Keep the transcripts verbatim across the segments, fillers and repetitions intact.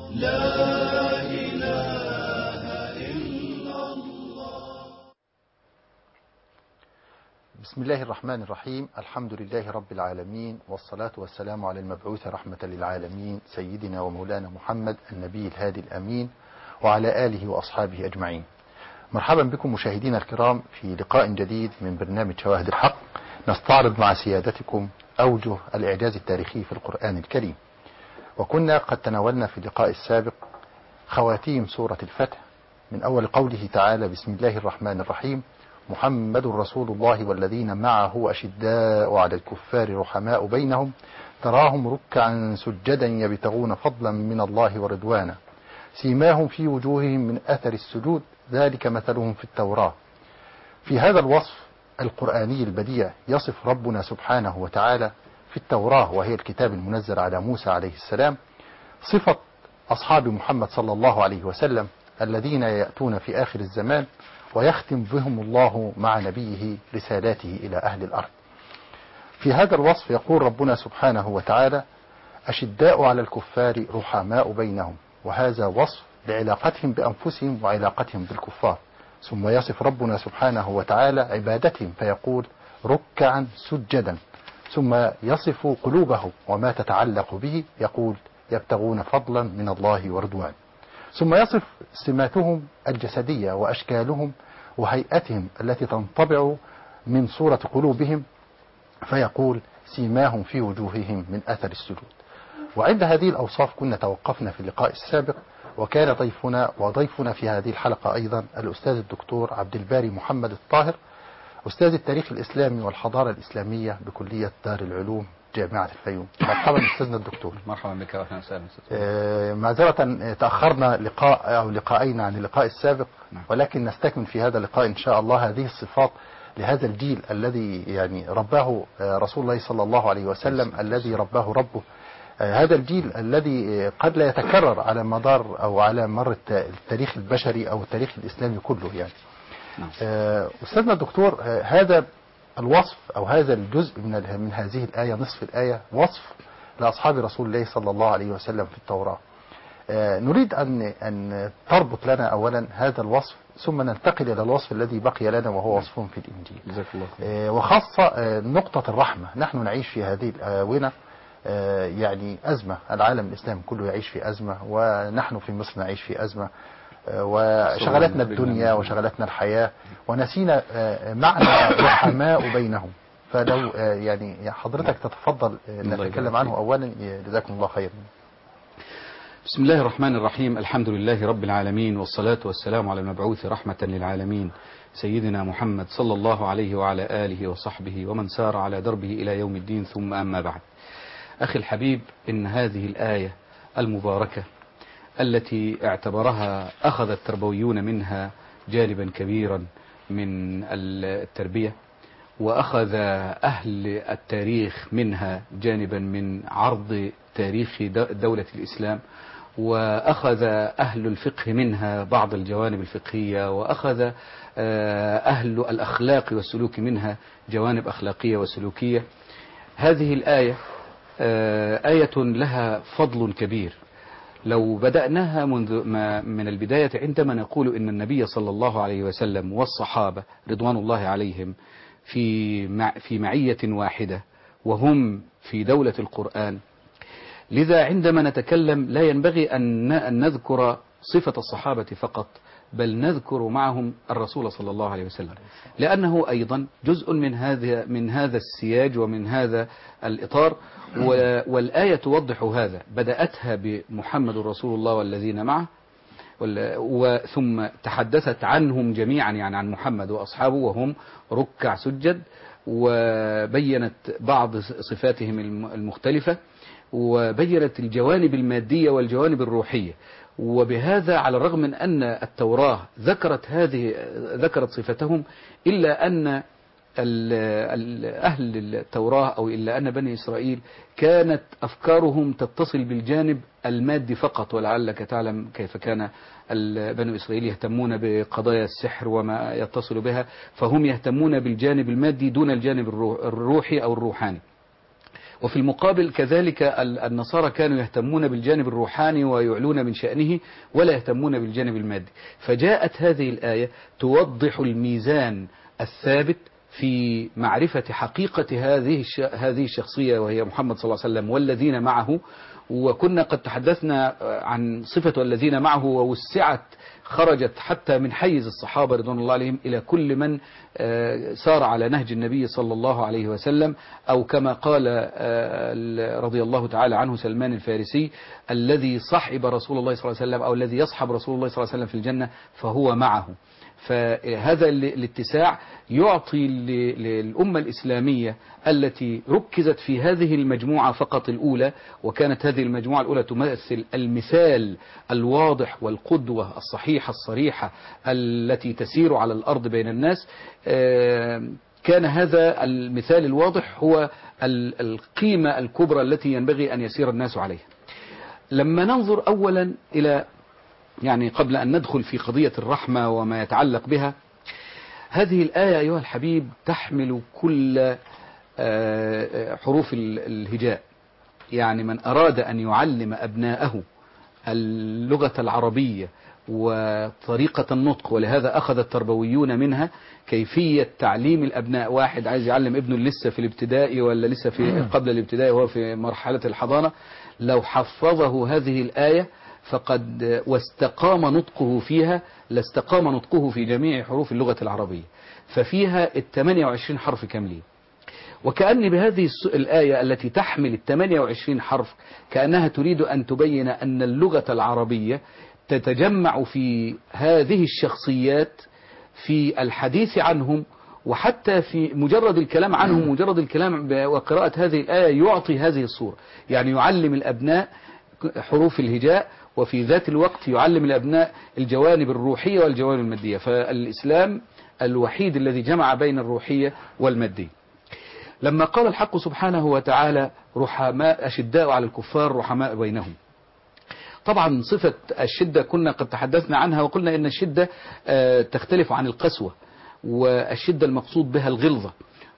لا إله إلا الله. بسم الله الرحمن الرحيم. الحمد لله رب العالمين، والصلاة والسلام على المبعوث رحمة للعالمين سيدنا ومولانا محمد النبي الهادي الأمين وعلى آله وأصحابه أجمعين. مرحبا بكم مشاهدينا الكرام في لقاء جديد من برنامج شواهد الحق، نستعرض مع سيادتكم أوجه الإعجاز التاريخي في القرآن الكريم. وكنا قد تناولنا في اللقاء السابق خواتيم سورة الفتح، من أول قوله تعالى: بسم الله الرحمن الرحيم، محمد رسول الله والذين معه أشداء على الكفار رحماء بينهم تراهم ركعا سجدا يبتغون فضلا من الله ورضوانا سيماهم في وجوههم من أثر السجود ذلك مثلهم في التوراة. في هذا الوصف القرآني البديع يصف ربنا سبحانه وتعالى في التوراة، وهي الكتاب المنزل على موسى عليه السلام، صفة أصحاب محمد صلى الله عليه وسلم الذين يأتون في آخر الزمان ويختم بهم الله مع نبيه رسالاته إلى أهل الأرض. في هذا الوصف يقول ربنا سبحانه وتعالى: أشداء على الكفار رحماء بينهم، وهذا وصف لعلاقتهم بأنفسهم وعلاقتهم بالكفار. ثم يصف ربنا سبحانه وتعالى عبادتهم فيقول: ركعا سجدا. ثم يصف قلوبهم وما تتعلق به يقول: يبتغون فضلا من الله ورضوان. ثم يصف سماتهم الجسدية وأشكالهم وهيئتهم التي تنطبع من صورة قلوبهم فيقول: سيماهم في وجوههم من أثر السجود. وعند هذه الأوصاف كنا توقفنا في اللقاء السابق، وكان ضيفنا وضيفنا في هذه الحلقة أيضا الأستاذ الدكتور عبد الباري محمد الطاهر، أستاذ التاريخ الإسلامي والحضارة الإسلامية بكلية دار العلوم جامعة الفيوم. مرحبا أستاذنا الدكتور. مرحبا بك وأهلا وسهلا. آه معذرة تأخرنا لقاء أو لقاءين عن اللقاء السابق، ولكن نستكمل في هذا اللقاء إن شاء الله هذه الصفات لهذا الجيل الذي يعني رباه رسول الله صلى الله عليه وسلم، الذي رباه ربه. هذا الجيل الذي قد لا يتكرر على مدار أو على مر التاريخ البشري أو التاريخ الإسلامي كله يعني. أستاذنا الدكتور، هذا الوصف أو هذا الجزء من من هذه الآية، نصف الآية، وصف لأصحاب رسول الله صلى الله عليه وسلم في التوراة. نريد أن أن تربط لنا أولا هذا الوصف، ثم ننتقل إلى الوصف الذي بقي لنا وهو وصفهم في الإنجيل. جزاك الله خير. وخاصة نقطة الرحمة. نحن نعيش في هذه الآونة يعني أزمة، العالم الإسلامي كله يعيش في أزمة، ونحن في مصر نعيش في أزمة، وشغلتنا الدنيا وشغلتنا الحياة ونسينا معنى رحماء بينهم. فلو يعني حضرتك تتفضل نتكلم عنه أولا، جزاكم الله خيرا. بسم الله الرحمن الرحيم. الحمد لله رب العالمين، والصلاة والسلام على المبعوث رحمة للعالمين سيدنا محمد صلى الله عليه وعلى آله وصحبه ومن سار على دربه إلى يوم الدين، ثم أما بعد. أخي الحبيب، إن هذه الآية المباركة التي اعتبرها أخذ التربويون منها جانبا كبيرا من التربية، وأخذ أهل التاريخ منها جانبا من عرض تاريخ دولة الإسلام، وأخذ أهل الفقه منها بعض الجوانب الفقهية، وأخذ أهل الأخلاق والسلوك منها جوانب أخلاقية وسلوكية. هذه الآية آية لها فضل كبير. لو بدأناها منذ ما من البداية، عندما نقول إن النبي صلى الله عليه وسلم والصحابة رضوان الله عليهم في في معية واحدة، وهم في دولة القرآن. لذا عندما نتكلم لا ينبغي أن نذكر صفة الصحابة فقط، بل نذكر معهم الرسول صلى الله عليه وسلم، لأنه أيضا جزء من هذا من هذا السياج ومن هذا الإطار. والآية توضح هذا، بدأتها بمحمد رسول الله والذين معه، ثم تحدثت عنهم جميعا، يعني عن محمد وأصحابه وهم ركع سجد، وبينت بعض صفاتهم المختلفة، وبينت الجوانب المادية والجوانب الروحية. وبهذا على الرغم من أن التوراة ذكرت هذه ذكرت صفتهم، إلا أن أهل التوراة أو إلا أن بني إسرائيل كانت أفكارهم تتصل بالجانب المادي فقط. ولعلك تعلم كيف كان بني إسرائيل يهتمون بقضايا السحر وما يتصل بها، فهم يهتمون بالجانب المادي دون الجانب الروحي أو الروحاني. وفي المقابل كذلك النصارى كانوا يهتمون بالجانب الروحاني ويعلون من شأنه ولا يهتمون بالجانب المادي. فجاءت هذه الآية توضح الميزان الثابت في معرفة حقيقة هذه هذه الشخصية وهي محمد صلى الله عليه وسلم والذين معه. وكنا قد تحدثنا عن صفة الذين معه ووسعت خرجت حتى من حيز الصحابة رضوان الله عليهم إلى كل من سار على نهج النبي صلى الله عليه وسلم، أو كما قال رضي الله تعالى عنه سلمان الفارسي: الذي صحب رسول الله صلى الله عليه وسلم أو الذي يصحب رسول الله صلى الله عليه وسلم في الجنة فهو معه. فهذا الاتساع يعطي للأمة الإسلامية التي ركزت في هذه المجموعة فقط الأولى، وكانت هذه المجموعة الأولى تمثل المثال الواضح والقدوة الصحيحة الصريحة التي تسير على الأرض بين الناس. كان هذا المثال الواضح هو القيمة الكبرى التي ينبغي أن يسير الناس عليها. لما ننظر أولا إلى يعني قبل أن ندخل في قضية الرحمة وما يتعلق بها، هذه الآية أيها الحبيب تحمل كل حروف الهجاء. يعني من أراد أن يعلم أبناءه اللغة العربية وطريقة النطق، ولهذا أخذ التربويون منها كيفية تعليم الأبناء. واحد عايز يعلم ابنه لسه في الابتدائي ولا لسه في قبل الابتدائي وهو في مرحلة الحضانة، لو حفظه هذه الآية فقد واستقام نطقه فيها لاستقام نطقه في جميع حروف اللغة العربية. ففيها الثمانية وعشرين حرف كاملين. وكأن بهذه الآية التي تحمل الثمانية وعشرين حرف كأنها تريد أن تبين أن اللغة العربية تتجمع في هذه الشخصيات في الحديث عنهم، وحتى في مجرد الكلام عنهم، مجرد الكلام وقراءة هذه الآية يعطي هذه الصورة. يعني يعلم الأبناء حروف الهجاء، وفي ذات الوقت يعلم الأبناء الجوانب الروحية والجوانب المادية. فالإسلام الوحيد الذي جمع بين الروحية والمادية. لما قال الحق سبحانه وتعالى: رحماء أشداء على الكفار رحماء بينهم. طبعا صفة الشدة كنا قد تحدثنا عنها وقلنا إن الشدة تختلف عن القسوة، والشدة المقصود بها الغلظة،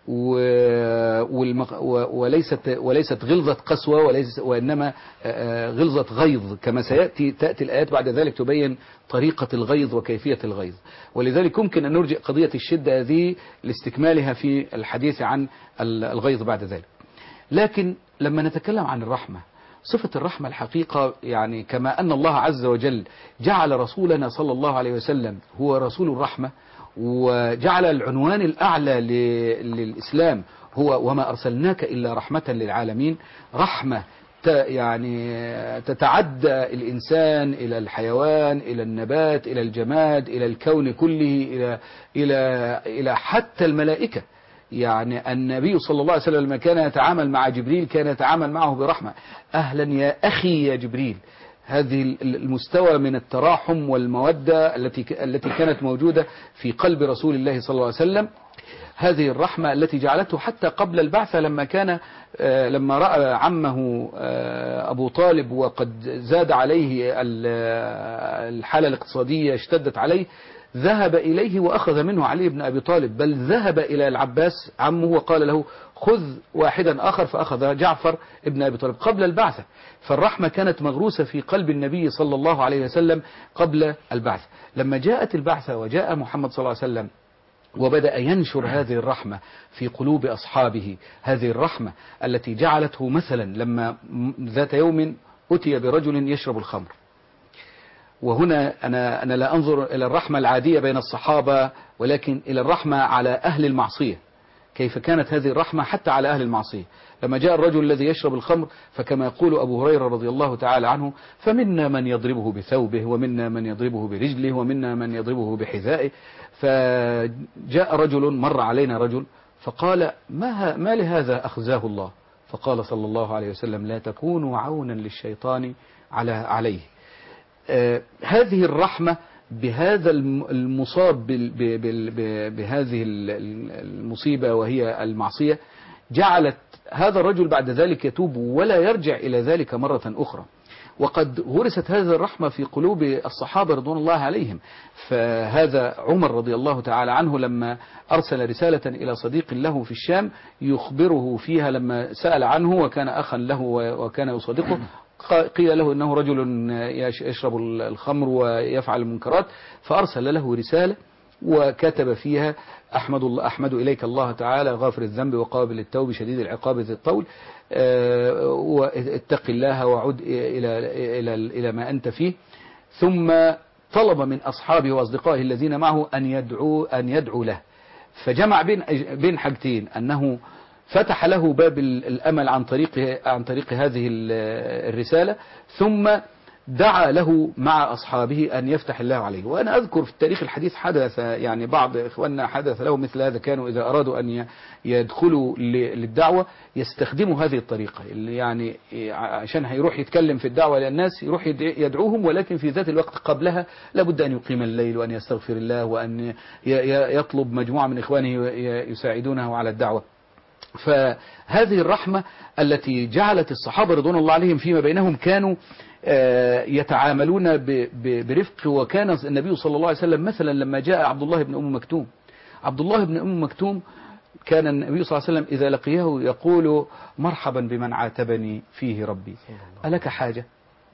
وليست وليست غلظة قسوة، وليس وإنما غلظة غيظ، كما سيأتي تأتي الآيات بعد ذلك تبين طريقة الغيظ وكيفية الغيظ. ولذلك يمكن أن نرجع قضية الشدة هذه لاستكمالها في الحديث عن الغيظ بعد ذلك. لكن لما نتكلم عن الرحمة، صفة الرحمة الحقيقة يعني كما أن الله عز وجل جعل رسولنا صلى الله عليه وسلم هو رسول الرحمة، وجعل العنوان الأعلى للإسلام هو وما أرسلناك إلا رحمة للعالمين. رحمة يعني تتعدى الإنسان إلى الحيوان، إلى النبات، إلى الجماد، إلى الكون كله، إلى إلى إلى حتى الملائكة. يعني النبي صلى الله عليه وسلم لما كان يتعامل مع جبريل كان يتعامل معه برحمة. أهلا يا أخي يا جبريل. هذه المستوى من التراحم والمودة التي التي كانت موجودة في قلب رسول الله صلى الله عليه وسلم. هذه الرحمة التي جعلته حتى قبل البعثة لما كان لما رأى عمه أبو طالب وقد زاد عليه الحالة الاقتصادية اشتدت عليه، ذهب إليه وأخذ منه علي بن أبي طالب، بل ذهب إلى العباس عمه وقال له: خذ واحدا آخر، فأخذ جعفر ابن أبي طالب قبل البعثة. فالرحمة كانت مغروسة في قلب النبي صلى الله عليه وسلم قبل البعثة. لما جاءت البعثة وجاء محمد صلى الله عليه وسلم وبدأ ينشر هذه الرحمة في قلوب أصحابه، هذه الرحمة التي جعلته مثلا لما ذات يوم أتي برجل يشرب الخمر. وهنا أنا, أنا لا أنظر إلى الرحمة العادية بين الصحابة، ولكن إلى الرحمة على أهل المعصية. كيف كانت هذه الرحمة حتى على أهل المعصية؟ لما جاء الرجل الذي يشرب الخمر، فكما يقول أبو هريرة رضي الله تعالى عنه: فمنا من يضربه بثوبه، ومنا من يضربه برجله، ومنا من يضربه بحذائه. فجاء رجل، مر علينا رجل فقال: ما, ما لهذا أخزاه الله؟ فقال صلى الله عليه وسلم: لا تكونوا عونا للشيطان على عليه. آه هذه الرحمة بهذا المصاب بهذه المصيبة وهي المعصية جعلت هذا الرجل بعد ذلك يتوب ولا يرجع إلى ذلك مرة أخرى. وقد غرست هذه الرحمة في قلوب الصحابة رضوان الله عليهم. فهذا عمر رضي الله تعالى عنه لما أرسل رسالة إلى صديق له في الشام يخبره فيها لما سأل عنه وكان أخا له وكان يصدقه، قيل له أنه رجل يشرب الخمر ويفعل المنكرات، فأرسل له رسالة وكتب فيها: أحمد الله أحمد إليك الله تعالى غافر الذنب وقابل التوب شديد العقاب ذي الطول، واتق الله وعد إلى إلى إلى ما أنت فيه. ثم طلب من أصحابه وأصدقائه الذين معه أن يدعوا أن يدعوا له، فجمع بين بين حاجتين: أنه فتح له باب الأمل عن طريق عن طريق هذه الرسالة، ثم دعا له مع أصحابه أن يفتح الله عليه. وأنا أذكر في التاريخ الحديث حدث يعني بعض إخواننا حدث له مثل هذا، كانوا إذا أرادوا أن يدخلوا للدعوة يستخدموا هذه الطريقة، اللي يعني عشان هيروح يتكلم في الدعوة للناس يروح يدعوهم، ولكن في ذات الوقت قبلها لابد أن يقيم الليل وأن يستغفر الله وأن يطلب مجموعة من إخوانه يساعدونه على الدعوة. فهذه الرحمة التي جعلت الصحابة رضوان الله عليهم فيما بينهم كانوا يتعاملون برفق. وكان النبي صلى الله عليه وسلم مثلا لما جاء عبد الله بن أم مكتوم عبد الله بن أم مكتوم كان النبي صلى الله عليه وسلم إذا لقيه يقول: مرحبا بمن عاتبني فيه ربي، ألك حاجة؟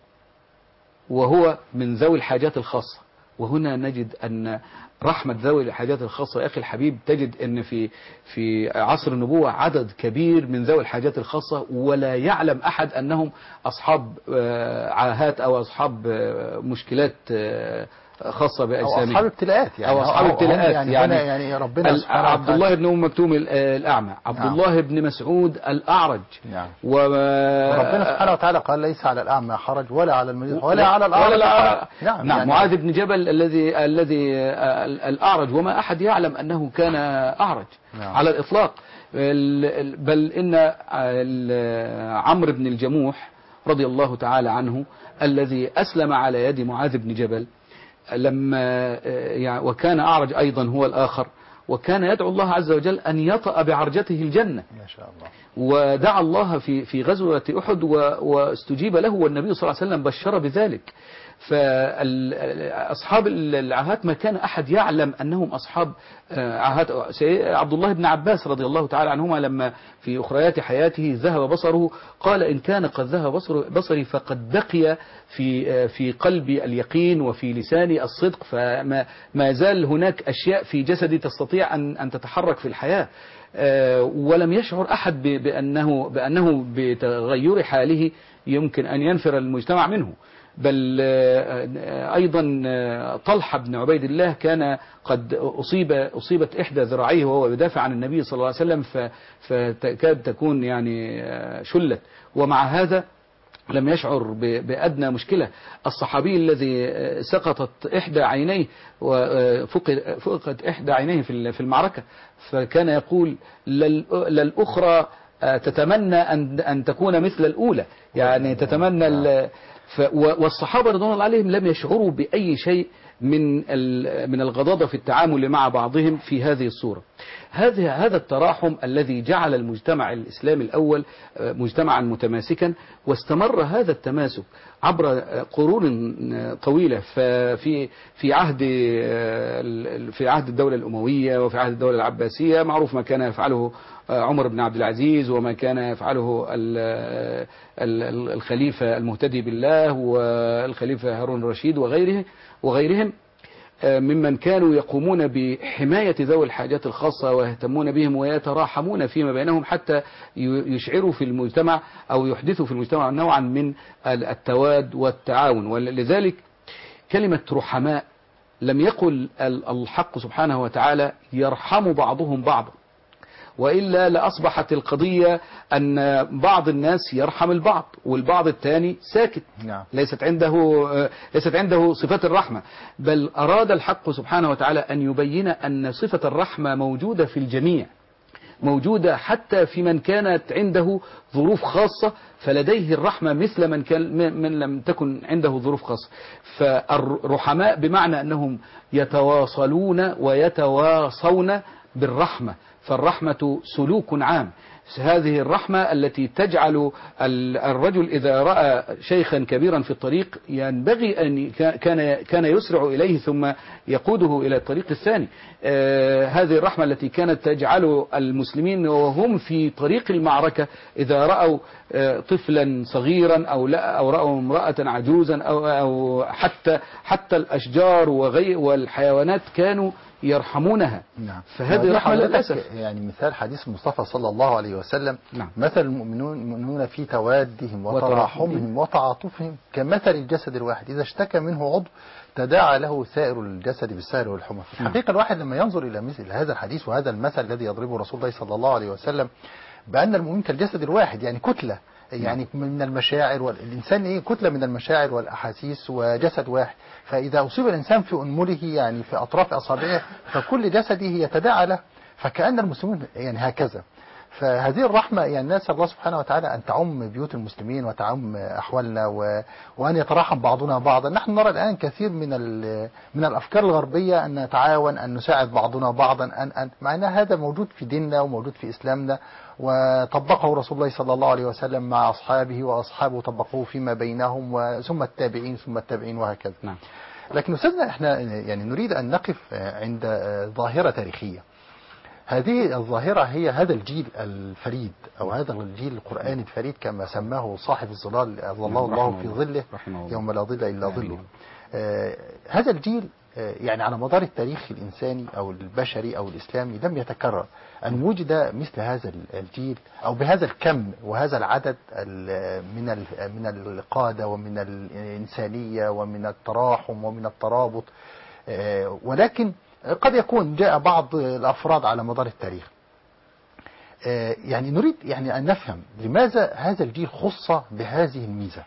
وهو من ذوي الحاجات الخاصة. وهنا نجد أن رحمة ذوي الحاجات الخاصة يا أخي الحبيب، تجد أن في في عصر النبوة عدد كبير من ذوي الحاجات الخاصة ولا يعلم أحد أنهم أصحاب عاهات أو أصحاب مشكلات خاصة بأجسامهم أو أصحاب ابتلاءات يعني أو أصحاب ابتلاءات يعني, يعني, يعني ربنا سبحانه عبد الله بن أم مكتوم الأعمى، عبد نعم. الله بن مسعود الأعرج، نعم. وربنا سبحانه وتعالى قال: ليس على الأعمى حرج ولا على المريض ولا على الأعرج حرج. نعم, نعم يعني معاذ بن جبل الذي الذي الأعرج، وما أحد يعلم أنه كان أعرج نعم. على الإطلاق. بل إن عمرو بن الجموح رضي الله تعالى عنه الذي أسلم على يد معاذ بن جبل لما يعني وكان أعرج أيضا هو الآخر، وكان يدعو الله عز وجل أن يطأ بعرجته الجنة ما شاء الله. ودعا الله في في غزوة أحد واستجيب له، والنبي صلى الله عليه وسلم بشر بذلك. فأصحاب العاهات ما كان أحد يعلم أنهم أصحاب عاهات. عبد الله بن عباس رضي الله تعالى عنهما لما في أخريات حياته ذهب بصره قال: إن كان قد ذهب بصر بصري فقد بقي في في قلبي اليقين وفي لساني الصدق، فما ما زال هناك أشياء في جسدي تستطيع أن أن تتحرك في الحياة. ولم يشعر أحد بأنه بأنه بتغير حاله يمكن أن ينفر المجتمع منه. بل أيضا طلحة بن عبيد الله كان قد أصيب أصيبت إحدى ذراعيه وهو يدافع عن النبي صلى الله عليه وسلم، فتكاد تكون يعني شلت، ومع هذا لم يشعر بأدنى مشكلة. الصحابي الذي سقطت إحدى عينيه وفقدت إحدى عينيه في المعركة، فكان يقول: للأخرى تتمنى أن أن تكون مثل الأولى، يعني تتمنى. والصحابة رضوان الله عليهم لم يشعروا بأي شيء من من الغضاضة في التعامل مع بعضهم في هذه الصورة. هذا هذا التراحم الذي جعل المجتمع الإسلامي الأول مجتمعا متماسكا، واستمر هذا التماسك عبر قرون طويلة. ففي في عهد في عهد الدولة الأموية وفي عهد الدولة العباسية معروف ما كان يفعله عمر بن عبد العزيز وما كان يفعله الخليفة المهتدي بالله والخليفة هارون الرشيد وغيره وغيرهم ممن كانوا يقومون بحماية ذوي الحاجات الخاصة ويهتمون بهم ويتراحمون فيما بينهم حتى يشعروا في المجتمع أو يحدثوا في المجتمع نوعا من التواد والتعاون. ولذلك كلمة رحماء لم يقل الحق سبحانه وتعالى يرحم بعضهم بعضا، وإلا لأصبحت القضية أن بعض الناس يرحم البعض والبعض الثاني ساكت، نعم. ليست عنده ليست عنده صفة الرحمة. بل أراد الحق سبحانه وتعالى أن يبين أن صفة الرحمة موجودة في الجميع، موجودة حتى في من كانت عنده ظروف خاصة فلديه الرحمة مثل من كان من لم تكن عنده ظروف خاصة. فالرحماء بمعنى أنهم يتواصلون ويتواصون بالرحمة، فالرحمة سلوك عام. هذه الرحمة التي تجعل الرجل إذا رأى شيخا كبيرا في الطريق ينبغي أن كان كان يسرع إليه ثم يقوده إلى الطريق الثاني. آه هذه الرحمة التي كانت تجعل المسلمين وهم في طريق المعركة إذا رأوا آه طفلا صغيرا أو لا أو رأوا امرأة عجوزا أو أو حتى حتى الأشجار وغي والحيوانات كانوا يرحمونها. نعم. فهذه رحمة للأسف. يعني مثال حديث المصطفى صلى الله عليه وسلم، نعم. مثل المؤمنون المؤمنون في توادهم وتراحمهم وتعاطفهم كمثل الجسد الواحد إذا اشتكى منه عضو تداعى له سائر الجسد بالسهر والحمى. في الحقيقة الواحد لما ينظر إلى مثل هذا الحديث وهذا المثل الذي يضربه رسول الله صلى الله عليه وسلم بأن المؤمن كالجسد الواحد، يعني كتلة، يعني من المشاعر، والإنسان إيه كتلة من المشاعر والأحاسيس وجسد واحد. فإذا أصيب الإنسان في أنمله يعني في أطراف أصابعه فكل جسده يتداعى له، فكأن المسلمين يعني هكذا. فهذه الرحمة يعني نسأل الله سبحانه وتعالى أن تعم بيوت المسلمين وتعم أحوالنا و... وأن يتراحم بعضنا بعضا. نحن نرى الآن كثير من ال... من الأفكار الغربية أن نتعاون، أن نساعد بعضنا بعضا، أن أن مع أن هذا موجود في ديننا وموجود في إسلامنا، وطبقه رسول الله صلى الله عليه وسلم مع أصحابه، وأصحابه طبقوه فيما بينهم، وثم التابعين ثم التابعين وهكذا. نعم. لكن أستاذنا احنا يعني نريد أن نقف عند ظاهرة تاريخية. هذه الظاهرة هي هذا الجيل الفريد أو هذا الجيل القرآني الفريد كما سماه صاحب الظلال أظله الله في ظله يوم لا ظل إلا ظله. آه هذا الجيل آه يعني على مدار التاريخ الإنساني أو البشري أو الإسلامي لم يتكرر أن وجد مثل هذا الجيل أو بهذا الكم وهذا العدد من من القادة ومن الإنسانية ومن التراحم ومن الترابط. آه ولكن قد يكون جاء بعض الأفراد على مدار التاريخ. يعني نريد يعني أن نفهم لماذا هذا الجيل خص بهذه الميزة،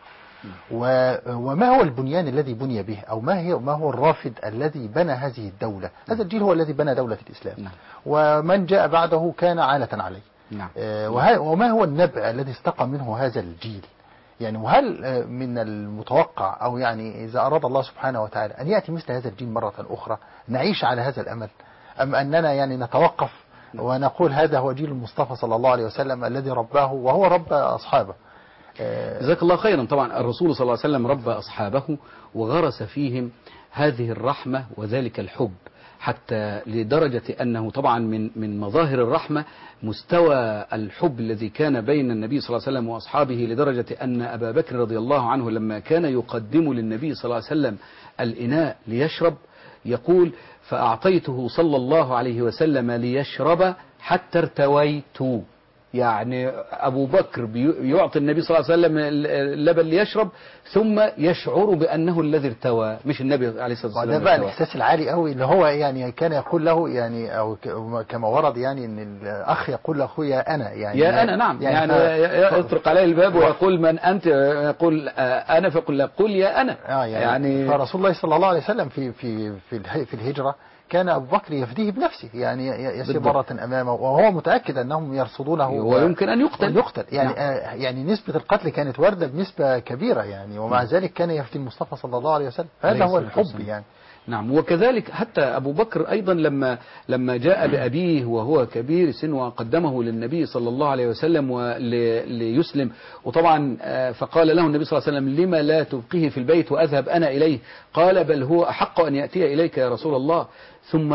وما هو البنيان الذي بني به، أو ما هي ما هو الرافد الذي بنى هذه الدولة. هذا الجيل هو الذي بنى دولة الإسلام، ومن جاء بعده كان عالة عليه. وما هو النبع الذي استقى منه هذا الجيل؟ يعني وهل من المتوقع أو يعني إذا أراد الله سبحانه وتعالى أن يأتي مثل هذا الجيل مرة أخرى نعيش على هذا الأمل، أم أننا يعني نتوقف ونقول هذا هو جيل المصطفى صلى الله عليه وسلم الذي رباه وهو رب أصحابه؟ جزاك الله خيرا. طبعا الرسول صلى الله عليه وسلم ربى أصحابه وغرس فيهم هذه الرحمة وذلك الحب، حتى لدرجة أنه طبعا من من مظاهر الرحمة مستوى الحب الذي كان بين النبي صلى الله عليه وسلم وأصحابه، لدرجة أن أبا بكر رضي الله عنه لما كان يقدم للنبي صلى الله عليه وسلم الإناء ليشرب يقول: فأعطيته صلى الله عليه وسلم ليشرب حتى ارتويت. يعني أبو بكر يعطي النبي صلى الله عليه وسلم اللبن ليشرب ثم يشعر بأنه الذي ارتوى، مش النبي عليه الصلاة والسلام. وده بقى الإحساس العالي قوي اللي هو يعني كان يقول له يعني أو كما ورد يعني إن الأخ يقول له يا أنا يعني يا أنا نعم يعني, يعني يطرق عليه الباب ويقول من أنت، يقول أنا، فقل قل يا أنا. آه يعني, يعني فرسول الله صلى الله عليه وسلم في في في في الهجرة كان أبو بكر يفديه بنفسه، يعني يسير مرة أمامه وهو متأكد أنهم يرصدونه ويمكن أن يقتل يقتل يعني نعم. آه يعني نسبة القتل كانت واردة بنسبة كبيرة يعني، ومع ذلك كان يفدي المصطفى صلى الله عليه وسلم. هذا هو الحب يعني. نعم. وكذلك حتى أبو بكر أيضا لما لما جاء بأبيه وهو كبير سن وقدمه للنبي صلى الله عليه وسلم ليسلم، وطبعا فقال له النبي صلى الله عليه وسلم: لما لا تبقيه في البيت وأذهب أنا إليه؟ قال: بل هو أحق أن يأتي إليك يا رسول الله. ثم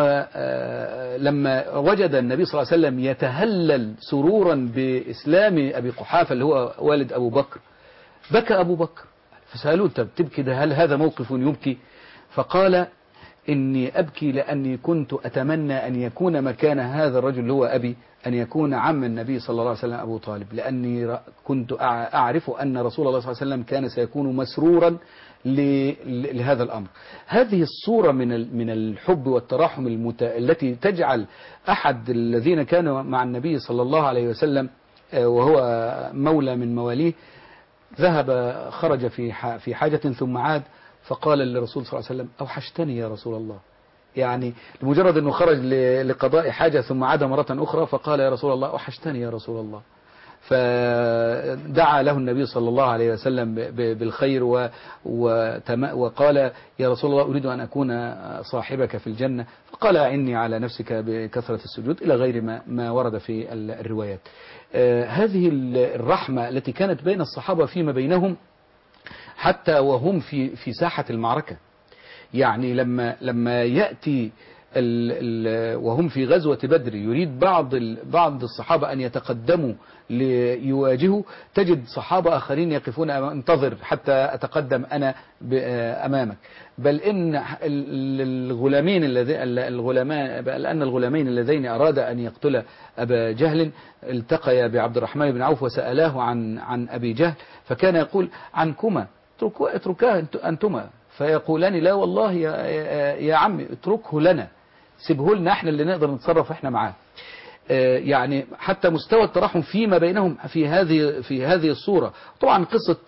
لما وجد النبي صلى الله عليه وسلم يتهلل سرورا بإسلام أبي قحافة اللي هو والد أبو بكر بكى أبو بكر، فسألوه: أنت بتبكي ده، هل هذا موقف يبكي؟ فقال: إني أبكي لأني كنت أتمنى أن يكون مكان هذا الرجل اللي هو أبي أن يكون عم النبي صلى الله عليه وسلم أبو طالب، لأني كنت أعرف أن رسول الله صلى الله عليه وسلم كان سيكون مسرورا لهذا الأمر. هذه الصورة من من الحب والتراحم المت... التي تجعل أحد الذين كانوا مع النبي صلى الله عليه وسلم وهو مولى من مواليه ذهب خرج في في حاجة ثم عاد فقال للرسول صلى الله عليه وسلم: أوحشتني يا رسول الله. يعني لمجرد أنه خرج لقضاء حاجة ثم عاد مرة أخرى فقال: يا رسول الله أوحشتني يا رسول الله. فدعا له النبي صلى الله عليه وسلم بالخير وقال يا رسول الله أريد أن أكون صاحبك في الجنة، فقال أعني على نفسك بكثرة السجود إلى غير ما, ما ورد في الروايات. هذه الرحمة التي كانت بين الصحابة فيما بينهم حتى وهم في في ساحة المعركة، يعني لما لما يأتي ال ال وهم في غزوة بدر يريد بعض بعض الصحابة أن يتقدموا ليواجهوا، تجد صحابة آخرين يقفون انتظر حتى أتقدم أنا أمامك، بل إن الغلامين الغلامان بل أن الغلامين اللذين أراد أن يقتل أبا جهل التقيا بعبد الرحمن بن عوف وسألاه عن عن أبي جهل، فكان يقول عنكما اتركاه أنتما، فيقولان لا والله يا, يا عمي اتركه لنا، سيبه لنا احنا اللي نقدر نتصرف احنا معاه. يعني حتى مستوى التراحم فيما بينهم في هذه في هذه الصورة. طبعا قصة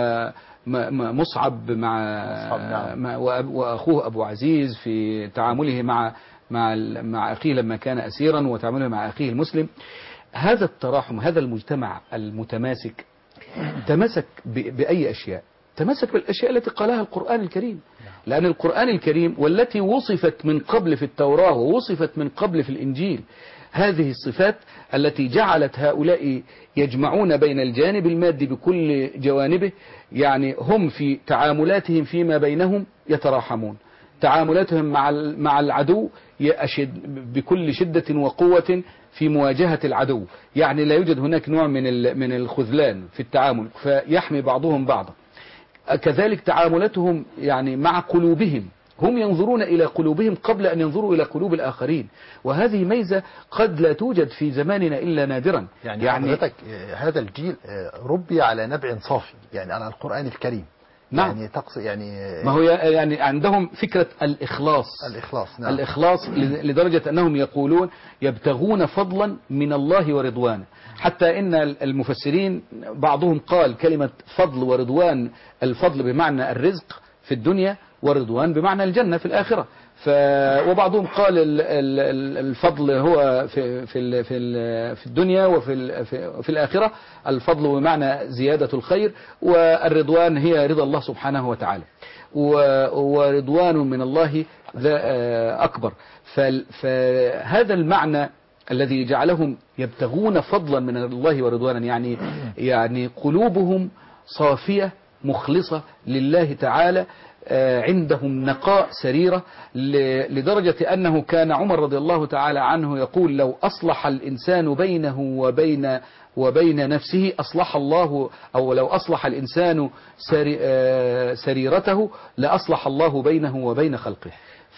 مصعب مع واخوه ابو عزيز في تعامله مع مع مع اخيه لما كان اسيرا وتعامله مع اخيه المسلم، هذا التراحم، هذا المجتمع المتماسك تمسك بأي أشياء؟ تمسك بالأشياء التي قالها القرآن الكريم، لأن القرآن الكريم والتي وصفت من قبل في التوراة ووصفت من قبل في الإنجيل، هذه الصفات التي جعلت هؤلاء يجمعون بين الجانب المادي بكل جوانبه، يعني هم في تعاملاتهم فيما بينهم يتراحمون، تعاملاتهم مع مع العدو يشد بكل شدة وقوة في مواجهة العدو، يعني لا يوجد هناك نوع من من الخذلان في التعامل، فيحمي بعضهم بعضا. كذلك تعاملاتهم يعني مع قلوبهم، هم ينظرون إلى قلوبهم قبل أن ينظروا إلى قلوب الآخرين، وهذه ميزة قد لا توجد في زماننا إلا نادرا. يعني, يعني حضرتك هذا الجيل ربي على نبع صافي، يعني على القرآن الكريم. نعم. يعني تقصد يعني ما هو يعني عندهم فكرة الإخلاص الإخلاص نعم. الإخلاص لدرجة أنهم يقولون يبتغون فضلا من الله ورضوانه، حتى إن المفسرين بعضهم قال كلمة فضل ورضوان، الفضل بمعنى الرزق في الدنيا والرضوان بمعنى الجنة في الآخرة. ف وبعضهم قال الفضل هو في في في الدنيا وفي في الآخرة، الفضل بمعنى زيادة الخير، والرضوان هي رضا الله سبحانه وتعالى، ورضوان من الله ذا أكبر. فهذا المعنى الذي جعلهم يبتغون فضلا من الله ورضوانا، يعني يعني قلوبهم صافية مخلصة لله تعالى، عندهم نقاء سريرة، لدرجة أنه كان عمر رضي الله تعالى عنه يقول لو أصلح الإنسان بينه وبين وبين نفسه أصلح الله، أو لو أصلح الإنسان سريرته لأصلح الله بينه وبين خلقه.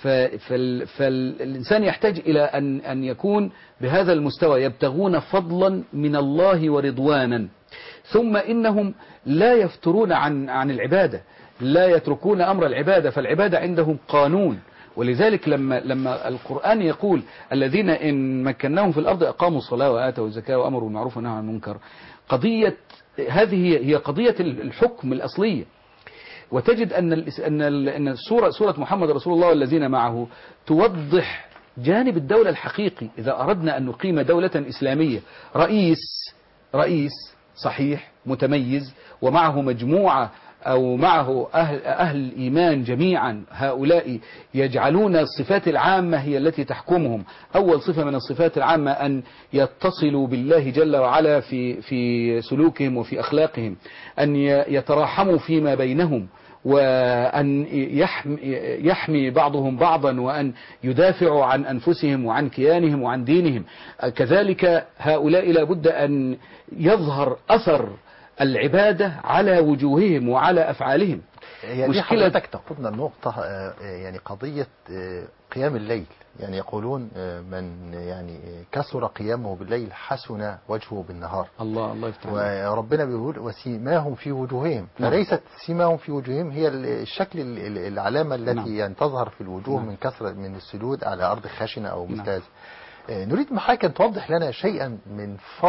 فالإنسان يحتاج إلى أن أن يكون بهذا المستوى، يبتغون فضلا من الله ورضوانا، ثم إنهم لا يفترون عن عن العبادة، لا يتركون أمر العبادة، فالعبادة عندهم قانون. ولذلك لما لما القرآن يقول الذين إن مكناهم في الأرض أقاموا الصلاة وآتوا الزكاة وأمروا بالمعروف ونهوا عن المنكر، قضية هذه هي قضية الحكم الأصلية. وتجد أن أن أن السورة سورة محمد رسول الله والذين معه توضح جانب الدولة الحقيقي. إذا أردنا أن نقيم دولة إسلامية، رئيس رئيس صحيح متميز ومعه مجموعة أو معه أهل, أهل الإيمان جميعا، هؤلاء يجعلون الصفات العامة هي التي تحكمهم. أول صفة من الصفات العامة أن يتصلوا بالله جل وعلا في في سلوكهم وفي أخلاقهم، أن يتراحموا فيما بينهم، وأن يحمي, يحمي بعضهم بعضا، وأن يدافعوا عن أنفسهم وعن كيانهم وعن دينهم. كذلك هؤلاء لابد أن يظهر أثر العبادة على وجوههم وعلى أفعالهم. هي دي حضرتك تقودنا النقطة، يعني قضية قيام الليل. يعني يقولون من يعني كسر قيامه بالليل حسن وجهه بالنهار. الله الله يفتح. وربنا بيقول وسيماهم في وجوههم، فليست سيماهم في وجوههم هي الشكل العلامة التي نعم. يعني تظهر في الوجوه نعم. من كثرة من السجود على أرض خشنة أو مستهزئة. نعم. نريد من حضرتك أن توضح لنا شيئا من فضل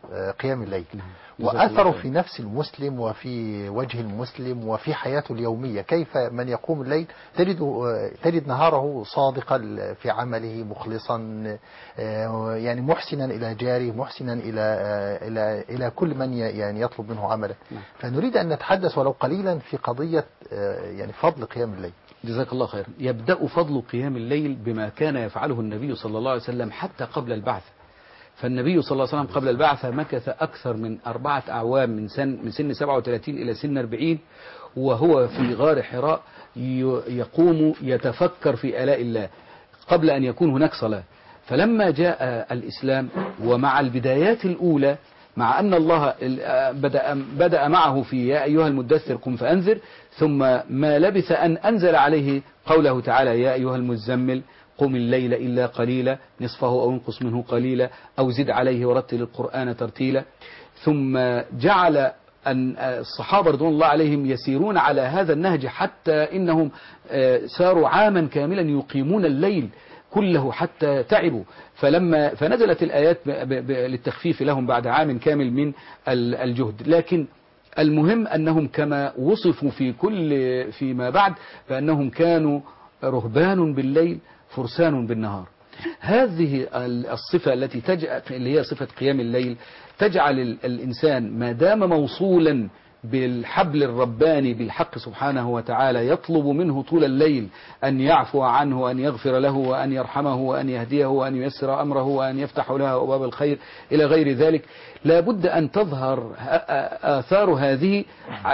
آه، قيام الليل، جزاك الله وأثره خير. في نفس المسلم وفي وجه المسلم وفي حياته اليومية. كيف من يقوم الليل تجد آه، تجد نهاره صادقا في عمله، مخلصا، آه، يعني محسنا إلى جاره، محسنا إلى آه، إلى إلى كل من ي- يعني يطلب منه عملا. نعم. فنريد أن نتحدث ولو قليلا في قضية آه، يعني فضل قيام الليل. جزاك الله خيرا. يبدأ فضل قيام الليل بما كان يفعله النبي صلى الله عليه وسلم حتى قبل البعث. فالنبي صلى الله عليه وسلم قبل البعثة مكث أكثر من أربعة أعوام، من سن من سن سبعة وثلاثين إلى سن أربعين، وهو في غار حراء ي- يقوم يتفكر في آلاء الله قبل أن يكون هناك صلاة. فلما جاء الإسلام ومع البدايات الأولى، مع أن الله بدأ, بدأ معه في يا أيها المدثر قم فأنذر، ثم ما لبث أن أنزل عليه قوله تعالى يا أيها المزمل قم الليل إلا قليلا نصفه أو انقص منه قليلا أو زد عليه ورتل القرآن ترتيلا. ثم جعل أن الصحابة رضوان الله عليهم يسيرون على هذا النهج حتى إنهم ساروا عاما كاملا يقيمون الليل كله حتى تعبوا. فلما فنزلت الآيات ب- ب- ب- للتخفيف لهم بعد عام كامل من ال- الجهد. لكن المهم أنهم كما وصفوا في كل فيما بعد بأنهم كانوا رهبان بالليل فرسان بالنهار. هذه ال- الصفة التي تجعل اللي هي صفة قيام الليل تجعل ال- الإنسان ما دام موصولا بالحبل الرباني بالحق سبحانه وتعالى يطلب منه طول الليل أن يعفو عنه وأن يغفر له وأن يرحمه وأن يهديه وأن ييسر أمره وأن يفتح له أبواب الخير إلى غير ذلك. لا بد أن تظهر آثار هذه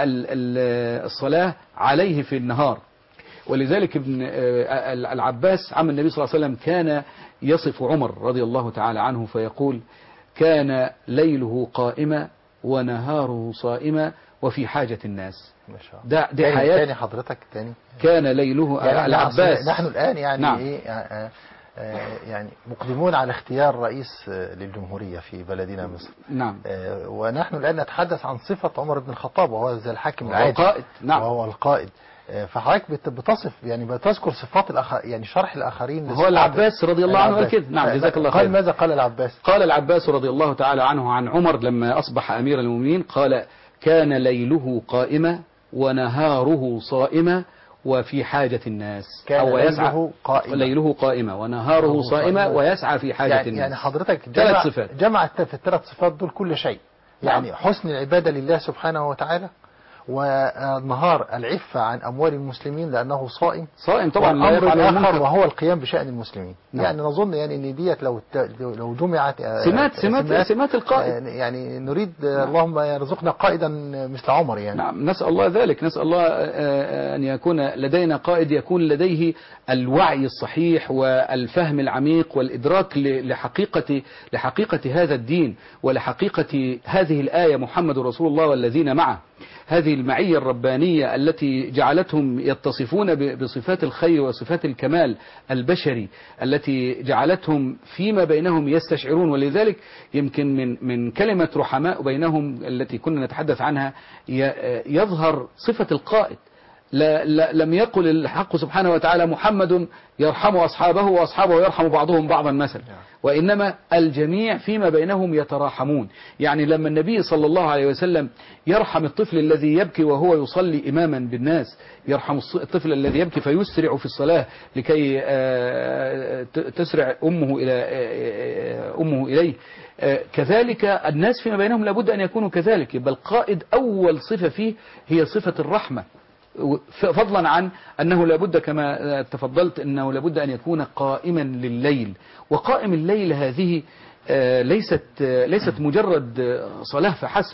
الصلاة عليه في النهار. ولذلك ابن العباس عم النبي صلى الله عليه وسلم كان يصف عمر رضي الله تعالى عنه فيقول كان ليله قائما ونهاره صائما وفي حاجة الناس. ما شاء الله. ده دي تاني, حياة تاني حضرتك تاني. كان ليله يعني العباس. نحن الآن يعني نعم. إيه آه، آه، يعني مقدمون على اختيار رئيس آه، للجمهورية في بلدنا مصر. نعم. آه، ونحن الآن نتحدث عن صفة عمر بن الخطاب وهو ذا الحاكم وهو العادل. القائد. نعم. وهو القائد. آه، فحضرتك بت- بتصف يعني بتذكر صفات الأخ... يعني شرح الآخرين هو لصفات العباس رضي الله عنه قال العباس. كده. نعم جزاك الله قال خير. ماذا قال العباس؟ قال العباس رضي الله تعالى عنه عن عمر لما أصبح أمير المؤمنين قال كان ليله قائما ونهاره صائما وفي حاجة الناس. كان أو يسعى ليله قائما. ليله قائما ونهاره نهاره صائما صائما. ويسعى في حاجة يعني, الناس. يعني حضرتك ثلاث جمع, صفات. جمع في الثلاث صفات دول كل شيء. يعني نعم. حسن العبادة لله سبحانه وتعالى، والنهار العفة عن أموال المسلمين لأنه صائم، صائم طبعا لا والأمر يفعل الآخر المنكر. وهو القيام بشأن المسلمين. نعم. يعني نظن يعني أن ديت لو لو جمعت آه، سمات سمات سمات القائد. آه، يعني نريد آه، اللهم يرزقنا قائدا مثل عمر يعني. نعم نسأل الله ذلك. نسأل الله آه، أن يكون لدينا قائد يكون لديه الوعي الصحيح والفهم العميق والإدراك ل- لحقيقة لحقيقة هذا الدين ولحقيقة هذه الآية محمد رسول الله والذين معه. هذه المعية الربانية التي جعلتهم يتصفون ب- بصفات الخير وصفات الكمال البشري التي جعلتهم فيما بينهم يستشعرون. ولذلك يمكن من من كلمة رحماء بينهم التي كنا نتحدث عنها ي- يظهر صفة القائد. لا لا لم يقل الحق سبحانه وتعالى محمد يرحم أصحابه وأصحابه يرحم بعضهم بعضا مثلا، وإنما الجميع فيما بينهم يتراحمون. يعني لما النبي صلى الله عليه وسلم يرحم الطفل الذي يبكي وهو يصلي إماما بالناس، يرحم الص- الطفل الذي يبكي فيسرع في الصلاة لكي آه، ت- تسرع أمه إلى آه، آه، أمه إليه. آه، كذلك الناس فيما بينهم لابد أن يكونوا كذلك. يبقى القائد أول صفة فيه هي صفة الرحمة، فضلا عن أنه لابد كما تفضلت أنه لابد أن يكون قائما لليل. وقائم الليل هذه آه، ليست آه، ليست مجرد آه، صلاة فحسب،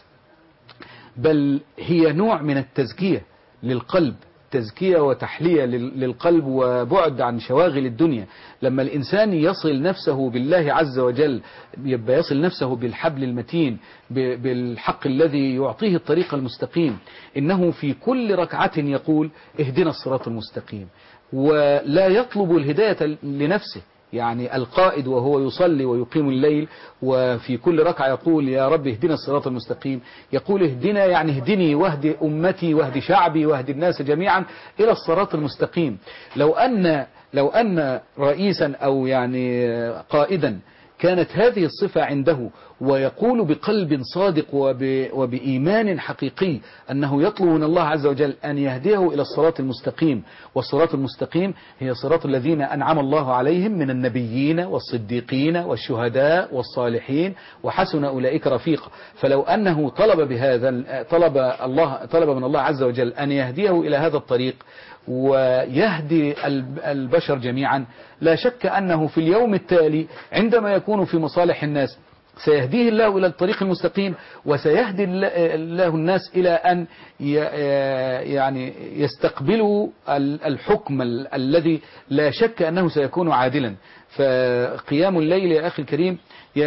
بل هي نوع من التزكية للقلب، تزكية وتحلية لل- للقلب وبعد عن شواغل الدنيا. لما الإنسان يصل نفسه بالله عز وجل يبقى يصل نفسه بالحبل المتين ب- بالحق الذي يعطيه الطريق المستقيم. إنه في كل ركعة يقول اهدنا الصراط المستقيم، ولا يطلب الهداية لنفسه. يعني القائد وهو يصلي ويقيم الليل وفي كل ركعة يقول يا رب اهدنا الصراط المستقيم، يقول اهدنا يعني اهدني واهد أمتي واهد شعبي واهد الناس جميعا إلى الصراط المستقيم. لو أن لو أن رئيسا أو يعني قائدا كانت هذه الصفة عنده ويقول بقلب صادق وب... وبإيمان حقيقي أنه يطلب من الله عز وجل أن يهديه إلى الصراط المستقيم. والصراط المستقيم هي صراط الذين أنعم الله عليهم من النبيين والصديقين والشهداء والصالحين وحسن أولئك رفيقا. فلو أنه طلب بهذا طلب الله طلب من الله عز وجل أن يهديه إلى هذا الطريق ويهدي البشر جميعا، لا شك أنه في اليوم التالي عندما يكون في مصالح الناس سيهديه الله إلى الطريق المستقيم، وسيهدي الله الناس إلى أن يعني يستقبلوا الحكم الذي لا شك أنه سيكون عادلا. فقيام الليل يا أخي الكريم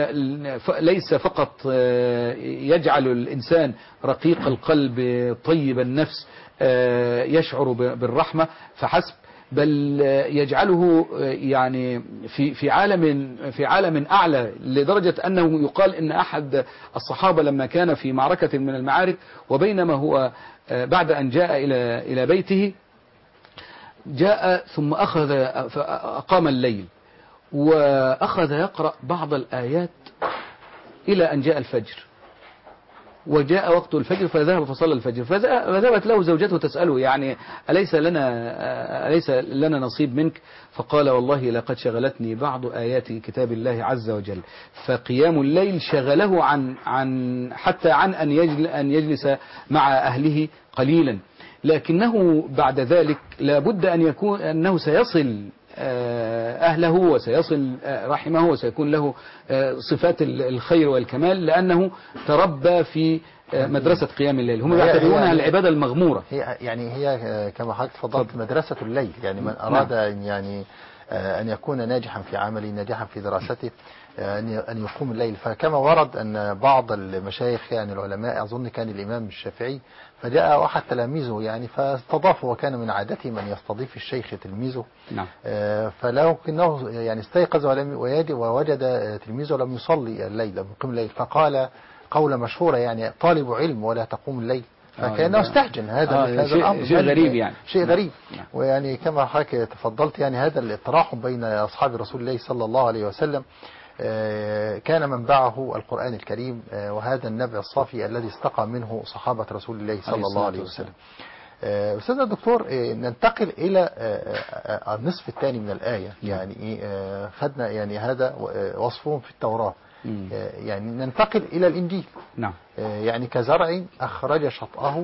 ليس فقط يجعل الإنسان رقيق القلب طيب النفس يشعر بالرحمة فحسب، بل يجعله يعني في في عالم في عالم أعلى، لدرجة أنه يقال إن أحد الصحابة لما كان في معركة من المعارك وبينما هو بعد أن جاء إلى إلى بيته جاء ثم أخذ أقام الليل وأخذ يقرأ بعض الآيات إلى أن جاء الفجر، وجاء وقت الفجر فذهب فصلى الفجر، فذهبت له زوجته تسأله يعني أليس لنا أليس لنا نصيب منك؟ فقال والله لقد شغلتني بعض آيات كتاب الله عز وجل. فقيام الليل شغله عن عن حتى عن أن يجل أن يجلس مع أهله قليلا، لكنه بعد ذلك لابد أن يكون أنه سيصل أهله وسيصل رحمه وسيكون له صفات الخير والكمال، لأنه تربى في مدرسة قيام الليل. هم يعتبرونها العبادة المغمورة. هي يعني هي كما حضرتك تفضلت مدرسة الليل، يعني من أراد أن يعني أن يكون ناجحا في عمله ناجحا في دراسته أن يقوم الليل. فكما ورد أن بعض المشايخ يعني العلماء، أظن كان الإمام الشافعي، فجاء أحد تلاميذه يعني فاستضافه، وكان من عادته من يستضيف الشيخ تلميذه. نعم. فلكنه يعني استيقظ ولم ووجد تلميذه لم يصلي الليل لم يقيم الليل، فقال قولة مشهورة يعني طالب علم ولا تقوم الليل، فكأنه استهجن هذا آه هذا شيء الأمر شيء غريب يعني شيء غريب. نعم. ويعني كما حضرتك تفضلت يعني هذا التراحم بين أصحاب رسول الله صلى الله عليه وسلم كان منبعه القرآن الكريم، وهذا النبع الصافي الذي استقى منه صحابة رسول الله صلى الله عليه وسلم. أستاذ الدكتور، ننتقل إلى النصف الثاني من الآية. يعني خدنا يعني هذا وصفهم في التوراة، يعني ننتقل إلى الإنجيل. نعم. يعني كزرع أخرج شطأه